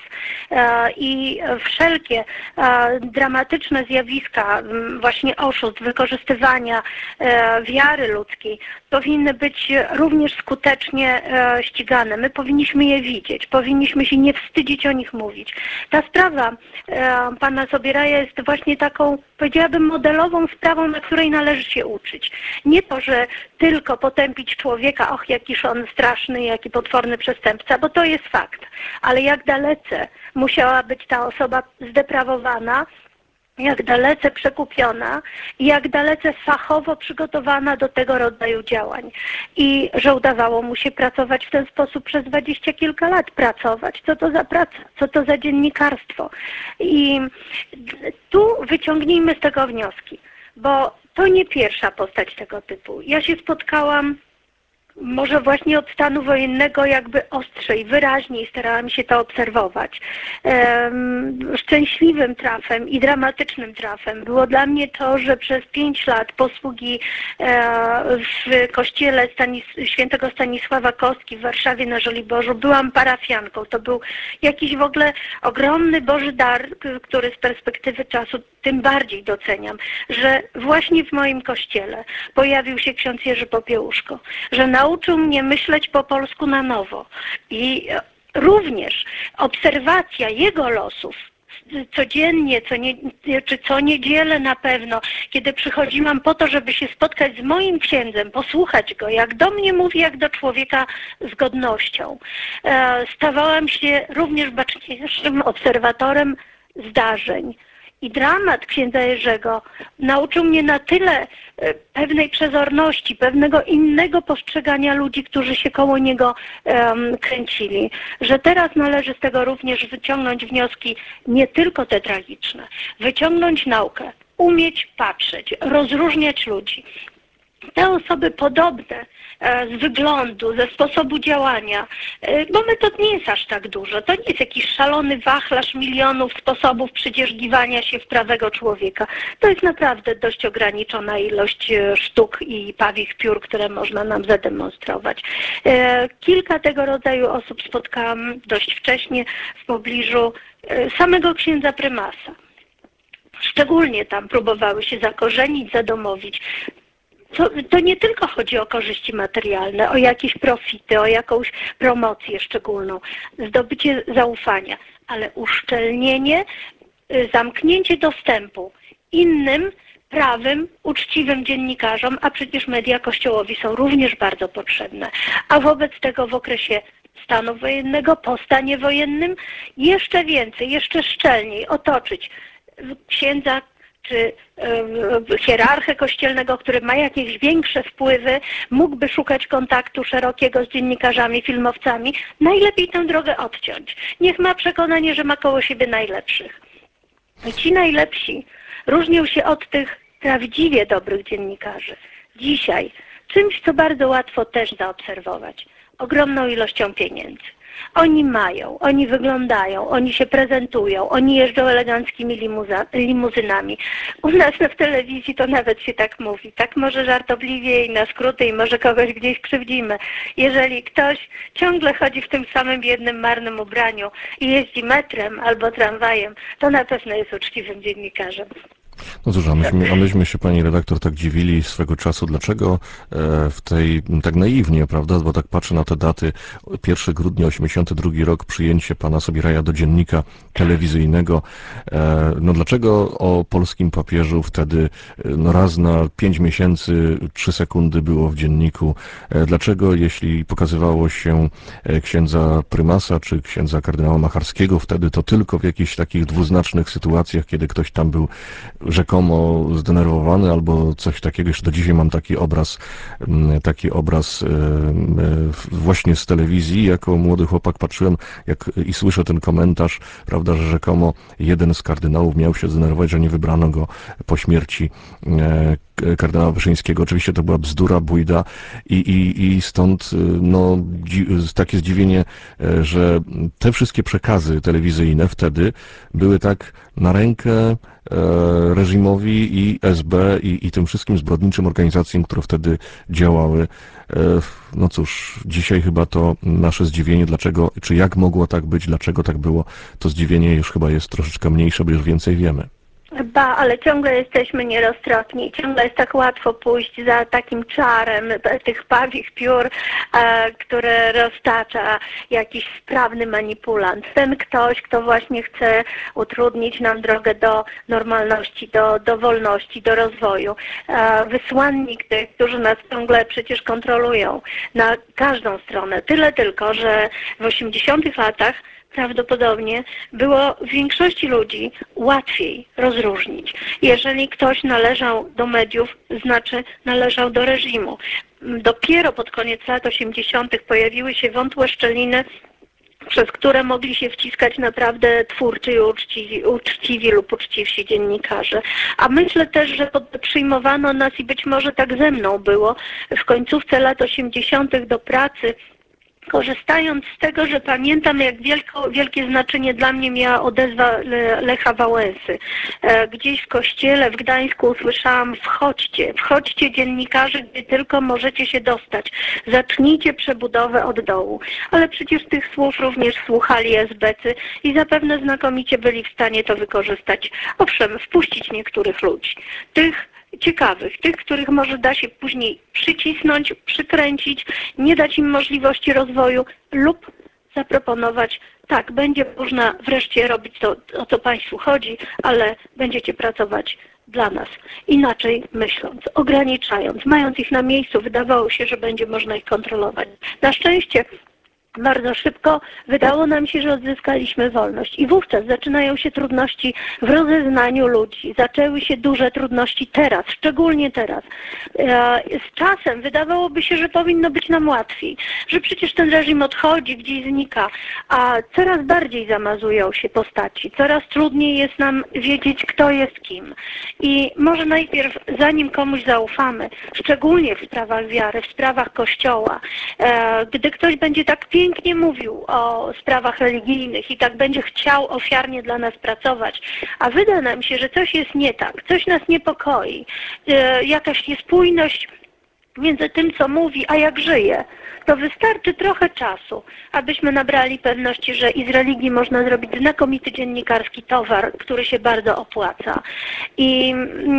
i wszelkie dramatyczne zjawiska, właśnie oszustw, wykorzystywania wiary ludzkiej powinny być również skutecznie ścigane. My powinniśmy je widzieć, powinniśmy się nie wstydzić o nich mówić. Ta sprawa pana Sobieraja jest właśnie taką, powiedziałabym, modelową sprawą, na której należy się uczyć. Nie to, że tylko potępić człowieka, och, jakiż on straszny, jaki potworny przestępca, bo to jest fakt. Ale jak dalece musiała być ta osoba zdeprawowana, jak dalece przekupiona i jak dalece fachowo przygotowana do tego rodzaju działań. I że udawało mu się pracować w ten sposób przez 20 kilka lat. Pracować. Co to za praca? Co to za dziennikarstwo? I tu wyciągnijmy z tego wnioski, bo to nie pierwsza postać tego typu. Ja się spotkałam może właśnie od stanu wojennego jakby ostrzej, wyraźniej starałam się to obserwować. Szczęśliwym trafem i dramatycznym trafem było dla mnie to, że przez 5 lat posługi w kościele świętego Stanisława Kostki w Warszawie na Żoliborzu byłam parafianką. To był jakiś w ogóle ogromny Boży dar, który z perspektywy czasu tym bardziej doceniam, że właśnie w moim kościele pojawił się ksiądz Jerzy Popiełuszko, że nauczył mnie myśleć po polsku na nowo i również obserwacja jego losów codziennie, czy co niedzielę na pewno, kiedy przychodziłam po to, żeby się spotkać z moim księdzem, posłuchać go, jak do mnie mówi, jak do człowieka z godnością. Stawałam się również baczniejszym obserwatorem zdarzeń. I dramat księdza Jerzego nauczył mnie na tyle pewnej przezorności, pewnego innego postrzegania ludzi, którzy się koło niego kręcili, że teraz należy z tego również wyciągnąć wnioski nie tylko te tragiczne, wyciągnąć naukę, umieć patrzeć, rozróżniać ludzi. Te osoby podobne z wyglądu, ze sposobu działania, bo metod nie jest aż tak dużo. To nie jest jakiś szalony wachlarz milionów sposobów przydzierzgiwania się w prawego człowieka. To jest naprawdę dość ograniczona ilość sztuk i pawich piór, które można nam zademonstrować. Kilka tego rodzaju osób spotkałam dość wcześnie w pobliżu samego księdza prymasa. Szczególnie tam próbowały się zakorzenić, zadomowić. To nie tylko chodzi o korzyści materialne, o jakieś profity, o jakąś promocję szczególną, zdobycie zaufania, ale uszczelnienie, zamknięcie dostępu innym, prawym, uczciwym dziennikarzom, a przecież media Kościołowi są również bardzo potrzebne. A wobec tego w okresie stanu wojennego, po stanie wojennym jeszcze więcej, jeszcze szczelniej otoczyć księdza czy hierarchę kościelnego, który ma jakieś większe wpływy, mógłby szukać kontaktu szerokiego z dziennikarzami, filmowcami, najlepiej tę drogę odciąć. Niech ma przekonanie, że ma koło siebie najlepszych. I ci najlepsi różnią się od tych prawdziwie dobrych dziennikarzy. Dzisiaj czymś, co bardzo łatwo też zaobserwować, ogromną ilością pieniędzy. Oni mają, oni wyglądają, oni się prezentują, oni jeżdżą eleganckimi limuzynami. U nas w telewizji to nawet się tak mówi, tak może żartobliwie i na skróty i może kogoś gdzieś krzywdzimy. Jeżeli ktoś ciągle chodzi w tym samym jednym marnym ubraniu i jeździ metrem albo tramwajem, to na pewno jest uczciwym dziennikarzem. No cóż, a myśmy się, pani redaktor, tak dziwili swego czasu, dlaczego w tej, tak naiwnie, prawda, bo tak patrzę na te daty, 1 grudnia 82 rok, przyjęcie pana Sobiraja do dziennika telewizyjnego, no dlaczego o polskim papieżu wtedy no raz na 5 miesięcy 3 sekundy było w dzienniku, dlaczego jeśli pokazywało się księdza prymasa czy księdza kardynała Macharskiego wtedy, to tylko w jakichś takich dwuznacznych sytuacjach, kiedy ktoś tam był rzekomo zdenerwowany albo coś takiego. Jeszcze do dzisiaj mam taki obraz właśnie z telewizji. Jako młody chłopak patrzyłem i słyszę ten komentarz, prawda, że rzekomo jeden z kardynałów miał się zdenerwować, że nie wybrano go po śmierci kardynała Wyszyńskiego. Oczywiście to była bzdura, bójda i stąd no, takie zdziwienie, że te wszystkie przekazy telewizyjne wtedy były tak na rękę reżimowi i SB i tym wszystkim zbrodniczym organizacjom, które wtedy działały. No cóż, dzisiaj chyba to nasze zdziwienie, dlaczego, czy jak mogło tak być, dlaczego tak było, to zdziwienie już chyba jest troszeczkę mniejsze, bo już więcej wiemy. Ale ciągle jesteśmy nieroztropni. Ciągle jest tak łatwo pójść za takim czarem tych pawich piór, które roztacza jakiś sprawny manipulant. Ten ktoś, kto właśnie chce utrudnić nam drogę do normalności, do wolności, do rozwoju. Wysłannik tych, którzy nas ciągle przecież kontrolują na każdą stronę. Tyle tylko, że w 80 latach prawdopodobnie było większości ludzi łatwiej rozróżnić. Jeżeli ktoś należał do mediów, znaczy należał do reżimu. Dopiero pod koniec lat 80. pojawiły się wątłe szczeliny, przez które mogli się wciskać naprawdę twórczy i uczciwi lub uczciwsi dziennikarze. A myślę też, że przyjmowano nas i być może tak ze mną było w końcówce lat 80. do pracy, korzystając z tego, że pamiętam, jak wielkie znaczenie dla mnie miała odezwa Lecha Wałęsy. Gdzieś w kościele w Gdańsku usłyszałam: wchodźcie dziennikarze, gdzie tylko możecie się dostać. Zacznijcie przebudowę od dołu. Ale przecież tych słów również słuchali SB-cy i zapewne znakomicie byli w stanie to wykorzystać. Owszem, wpuścić niektórych ludzi. Tych ciekawych, tych, których może da się później przycisnąć, przykręcić, nie dać im możliwości rozwoju lub zaproponować: tak, będzie można wreszcie robić to, o co Państwu chodzi, ale będziecie pracować dla nas. Inaczej myśląc, ograniczając, mając ich na miejscu, wydawało się, że będzie można ich kontrolować. Na szczęście bardzo szybko wydało nam się, że odzyskaliśmy wolność i wówczas zaczynają się trudności w rozeznaniu ludzi. Zaczęły się duże trudności teraz, szczególnie teraz. Z czasem wydawałoby się, że powinno być nam łatwiej, że przecież ten reżim odchodzi, gdzieś znika, a coraz bardziej zamazują się postaci, coraz trudniej jest nam wiedzieć, kto jest kim. I może najpierw, zanim komuś zaufamy, szczególnie w sprawach wiary, w sprawach Kościoła, gdy ktoś będzie tak pięknie mówił o sprawach religijnych i tak będzie chciał ofiarnie dla nas pracować, a wyda nam się, że coś jest nie tak, coś nas niepokoi, jakaś niespójność między tym, co mówi, a jak żyje, to wystarczy trochę czasu, abyśmy nabrali pewności, że i z religii można zrobić znakomity dziennikarski towar, który się bardzo opłaca. I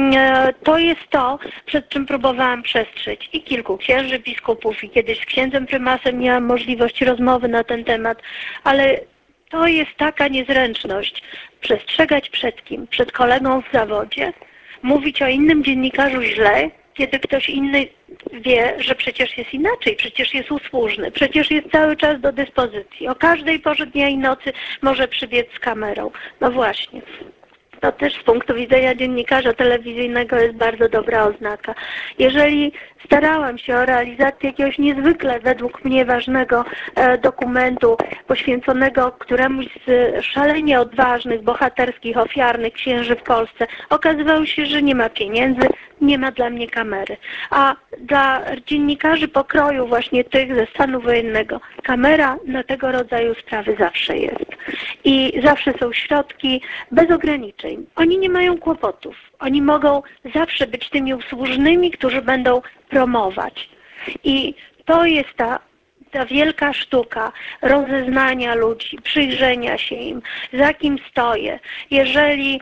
to jest to, przed czym próbowałam przestrzec i kilku księży, biskupów, i kiedyś z księdzem prymasem miałam możliwość rozmowy na ten temat, ale to jest taka niezręczność. Przestrzegać przed kim? Przed kolegą w zawodzie? Mówić o innym dziennikarzu źle, kiedy ktoś inny wie, że przecież jest inaczej, przecież jest usłużny, przecież jest cały czas do dyspozycji. O każdej porze dnia i nocy może przybiec z kamerą. No właśnie. To też z punktu widzenia dziennikarza telewizyjnego jest bardzo dobra oznaka. Jeżeli starałam się o realizację jakiegoś niezwykle według mnie ważnego dokumentu poświęconego któremuś z szalenie odważnych, bohaterskich, ofiarnych księży w Polsce, okazywało się, że nie ma pieniędzy, nie ma dla mnie kamery. A dla dziennikarzy pokroju właśnie tych ze stanu wojennego kamera na tego rodzaju sprawy zawsze jest. I zawsze są środki bez ograniczeń. Oni nie mają kłopotów. Oni mogą zawsze być tymi usłużnymi, którzy będą promować. I to jest ta wielka sztuka rozeznania ludzi, przyjrzenia się im, za kim stoję. Jeżeli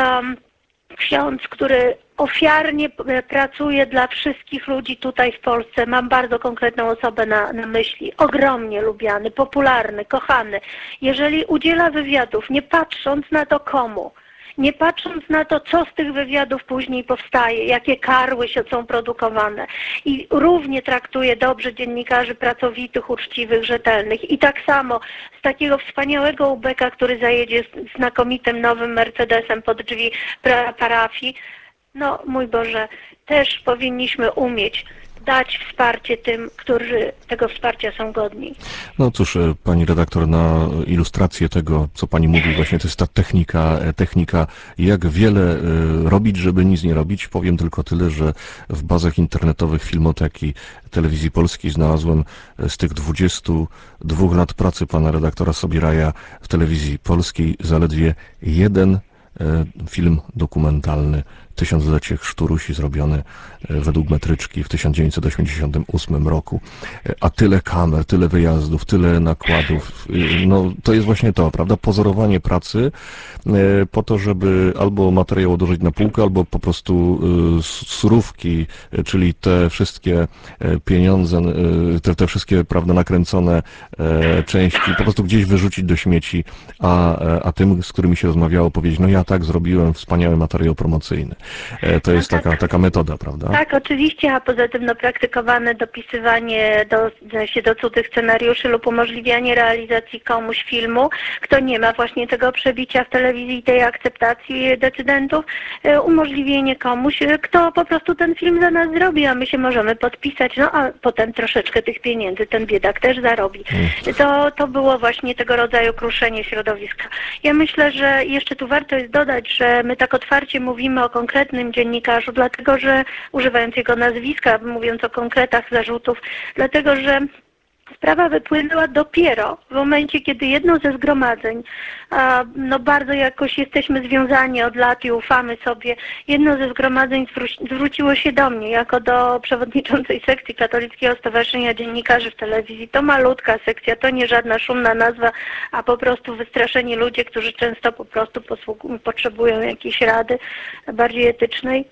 ksiądz, który ofiarnie pracuje dla wszystkich ludzi tutaj w Polsce, mam bardzo konkretną osobę na myśli, ogromnie lubiany, popularny, kochany, jeżeli udziela wywiadów, nie patrząc na to komu, nie patrząc na to, co z tych wywiadów później powstaje, jakie karły się są produkowane. I równie traktuje dobrze dziennikarzy pracowitych, uczciwych, rzetelnych. I tak samo z takiego wspaniałego ubeka, który zajedzie znakomitym nowym Mercedesem pod drzwi parafii, no mój Boże, też powinniśmy umieć dać wsparcie tym, którzy tego wsparcia są godni. No cóż, pani redaktor, na ilustrację tego, co pani mówi, właśnie to jest ta technika, jak wiele robić, żeby nic nie robić. Powiem tylko tyle, że w bazach internetowych Filmoteki Telewizji Polskiej znalazłem z tych 22 lat pracy pana redaktora Sobieraja w Telewizji Polskiej zaledwie jeden film dokumentalny Tysiąclecie Chrztu zrobiony według metryczki w 1988 roku. A tyle kamer, tyle wyjazdów, tyle nakładów. No to jest właśnie to, prawda? Pozorowanie pracy po to, żeby albo materiał odłożyć na półkę, albo po prostu surówki, czyli te wszystkie pieniądze, te wszystkie, prawda, nakręcone części po prostu gdzieś wyrzucić do śmieci, a tym, z którymi się rozmawiało, powiedzieć, no ja tak zrobiłem wspaniały materiał promocyjny. To jest taka metoda, prawda? Tak, oczywiście, a poza tym praktykowane dopisywanie do cudzych scenariuszy lub umożliwianie realizacji komuś filmu, kto nie ma właśnie tego przebicia w telewizji, tej akceptacji decydentów, umożliwienie komuś, kto po prostu ten film za nas zrobi, a my się możemy podpisać, no a potem troszeczkę tych pieniędzy ten biedak też zarobi. To było właśnie tego rodzaju kruszenie środowiska. Ja myślę, że jeszcze tu warto jest dodać, że my tak otwarcie mówimy o konkretnym dziennikarzu, dlatego że używając jego nazwiska, mówiąc o konkretach zarzutów, dlatego że sprawa wypłynęła dopiero w momencie, kiedy jedno ze zgromadzeń, no bardzo jakoś jesteśmy związani od lat i ufamy sobie, jedno ze zgromadzeń zwróciło się do mnie jako do przewodniczącej sekcji Katolickiego Stowarzyszenia Dziennikarzy w Telewizji. To malutka sekcja, to nie żadna szumna nazwa, a po prostu wystraszeni ludzie, którzy często po prostu potrzebują jakiejś rady bardziej etycznej.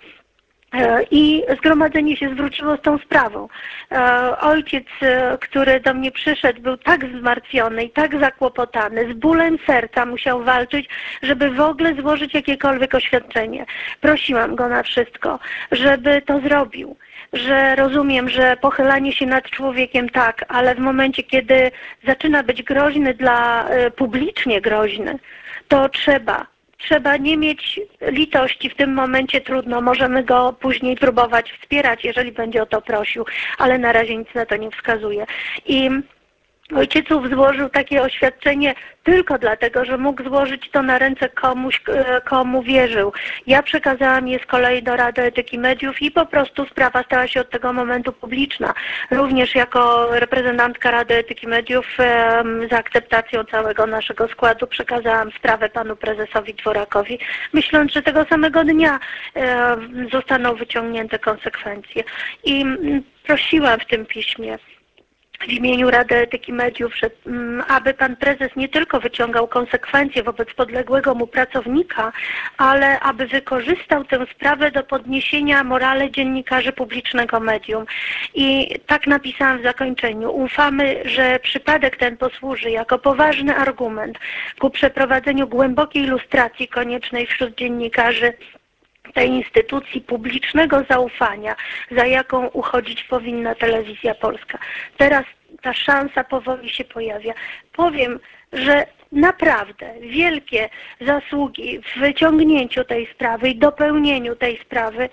I zgromadzenie się zwróciło z tą sprawą. Ojciec, który do mnie przyszedł, był tak zmartwiony i tak zakłopotany, z bólem serca musiał walczyć, żeby w ogóle złożyć jakiekolwiek oświadczenie. Prosiłam go na wszystko, żeby to zrobił. Że rozumiem, że pochylanie się nad człowiekiem tak, ale w momencie, kiedy zaczyna być groźny publicznie groźny, to trzeba nie mieć litości, w tym momencie trudno, możemy go później próbować wspierać, jeżeli będzie o to prosił, ale na razie nic na to nie wskazuje. I ojciców złożył takie oświadczenie tylko dlatego, że mógł złożyć to na ręce komuś, komu wierzył. Ja przekazałam je z kolei do Rady Etyki Mediów i po prostu sprawa stała się od tego momentu publiczna. Również jako reprezentantka Rady Etyki Mediów z akceptacją całego naszego składu przekazałam sprawę panu prezesowi Dworakowi, myśląc, że tego samego dnia zostaną wyciągnięte konsekwencje. I prosiłam w tym piśmie w imieniu Rady Etyki Mediów, aby pan prezes nie tylko wyciągał konsekwencje wobec podległego mu pracownika, ale aby wykorzystał tę sprawę do podniesienia morale dziennikarzy publicznego medium. I tak napisałam w zakończeniu. Ufamy, że przypadek ten posłuży jako poważny argument ku przeprowadzeniu głębokiej lustracji koniecznej wśród dziennikarzy tej instytucji publicznego zaufania, za jaką uchodzić powinna Telewizja Polska. Teraz ta szansa powoli się pojawia. Powiem, że naprawdę wielkie zasługi w wyciągnięciu tej sprawy i dopełnieniu tej sprawy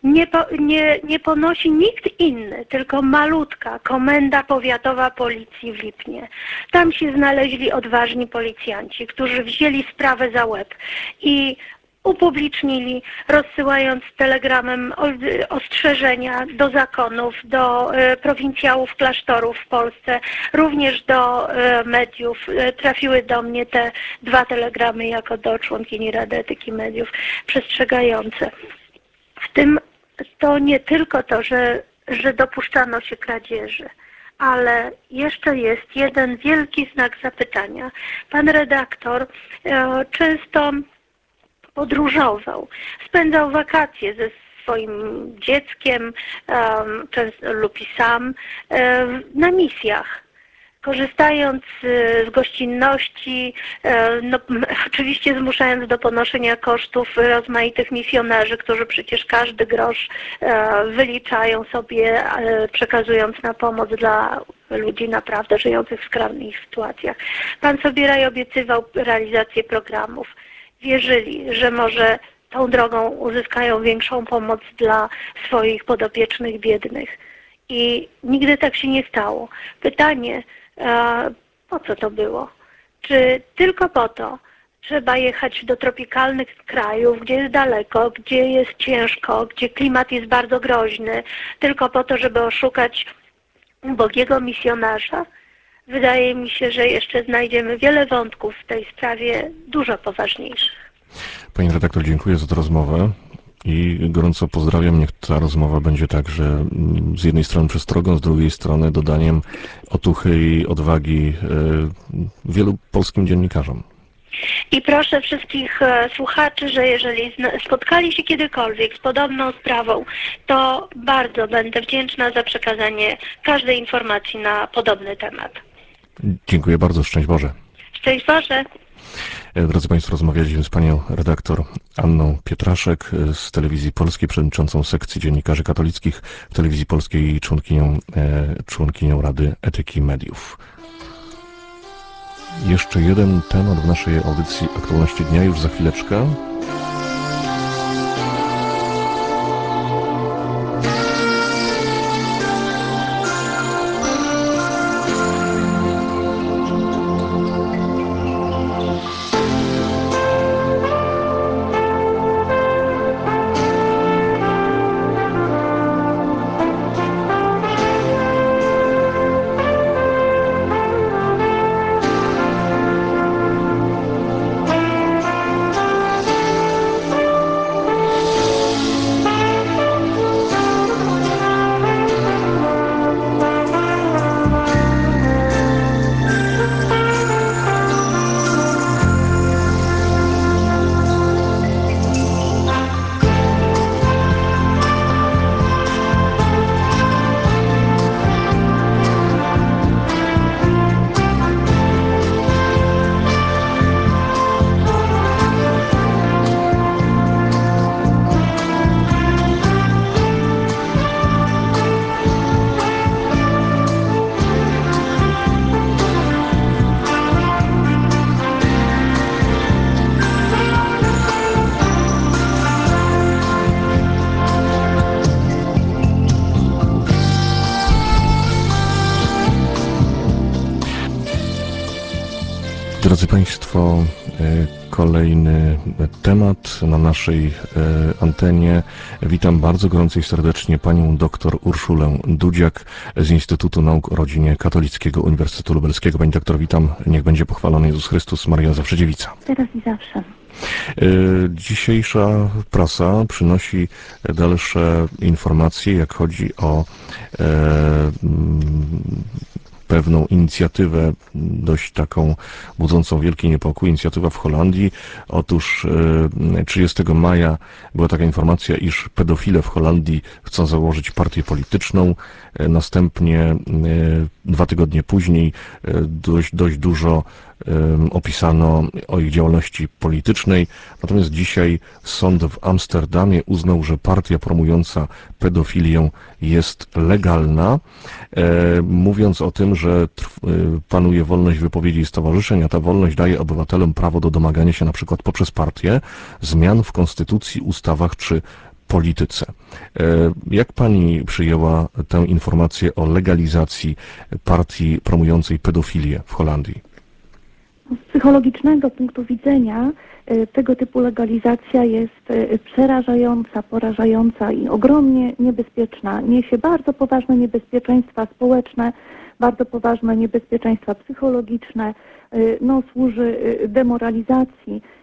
nie ponosi nikt inny, tylko malutka Komenda Powiatowa Policji w Lipnie. Tam się znaleźli odważni policjanci, którzy wzięli sprawę za łeb i upublicznili, rozsyłając telegramem ostrzeżenia do zakonów, do prowincjałów klasztorów w Polsce, również do mediów. Trafiły do mnie te 2 telegramy jako do członkini Rady Etyki Mediów przestrzegające. W tym to nie tylko to, że dopuszczano się kradzieży, ale jeszcze jest jeden wielki znak zapytania. Pan redaktor często podróżował, spędzał wakacje ze swoim dzieckiem lub i sam na misjach, korzystając z gościnności, oczywiście zmuszając do ponoszenia kosztów rozmaitych misjonarzy, którzy przecież każdy grosz wyliczają sobie, przekazując na pomoc dla ludzi naprawdę żyjących w skrajnych sytuacjach. Pan Sobieraj obiecywał realizację programów. Wierzyli, że może tą drogą uzyskają większą pomoc dla swoich podopiecznych biednych. I nigdy tak się nie stało. Pytanie, po co to było? Czy tylko po to trzeba jechać do tropikalnych krajów, gdzie jest daleko, gdzie jest ciężko, gdzie klimat jest bardzo groźny, tylko po to, żeby oszukać ubogiego misjonarza? Wydaje mi się, że jeszcze znajdziemy wiele wątków w tej sprawie dużo poważniejszych. Pani redaktor, dziękuję za tę rozmowę i gorąco pozdrawiam. Niech ta rozmowa będzie także z jednej strony przestrogą, z drugiej strony dodaniem otuchy i odwagi wielu polskim dziennikarzom. I proszę wszystkich słuchaczy, że jeżeli spotkali się kiedykolwiek z podobną sprawą, to bardzo będę wdzięczna za przekazanie każdej informacji na podobny temat. Dziękuję bardzo, szczęść Boże. Szczęść Boże. Drodzy Państwo, rozmawialiśmy z panią redaktor Anną Pietraszek z Telewizji Polskiej, przewodniczącą sekcji dziennikarzy katolickich w Telewizji Polskiej i członkinią Rady Etyki Mediów. Jeszcze jeden temat w naszej audycji Aktualności Dnia już za chwileczkę. Drodzy Państwo, kolejny temat na naszej antenie. Witam bardzo gorąco i serdecznie panią dr Urszulę Dudziak z Instytutu Nauk o Rodzinie Katolickiego Uniwersytetu Lubelskiego. Pani doktor, witam. Niech będzie pochwalony Jezus Chrystus, Maria zawsze dziewica. Teraz i zawsze. Dzisiejsza prasa przynosi dalsze informacje, jak chodzi o pewną inicjatywę, dość taką budzącą wielki niepokój, inicjatywa w Holandii. Otóż 30 maja była taka informacja, iż pedofile w Holandii chcą założyć partię polityczną. Następnie 2 tygodnie później dość dużo opisano o ich działalności politycznej. Natomiast dzisiaj sąd w Amsterdamie uznał, że partia promująca pedofilię jest legalna, mówiąc o tym, że panuje wolność wypowiedzi i stowarzyszeń, a ta wolność daje obywatelom prawo do domagania się na przykład poprzez partię zmian w konstytucji, ustawach czy polityce. Jak pani przyjęła tę informację o legalizacji partii promującej pedofilię w Holandii? Z psychologicznego punktu widzenia tego typu legalizacja jest przerażająca, porażająca i ogromnie niebezpieczna. Niesie bardzo poważne niebezpieczeństwa społeczne, bardzo poważne niebezpieczeństwa psychologiczne, służy demoralizacji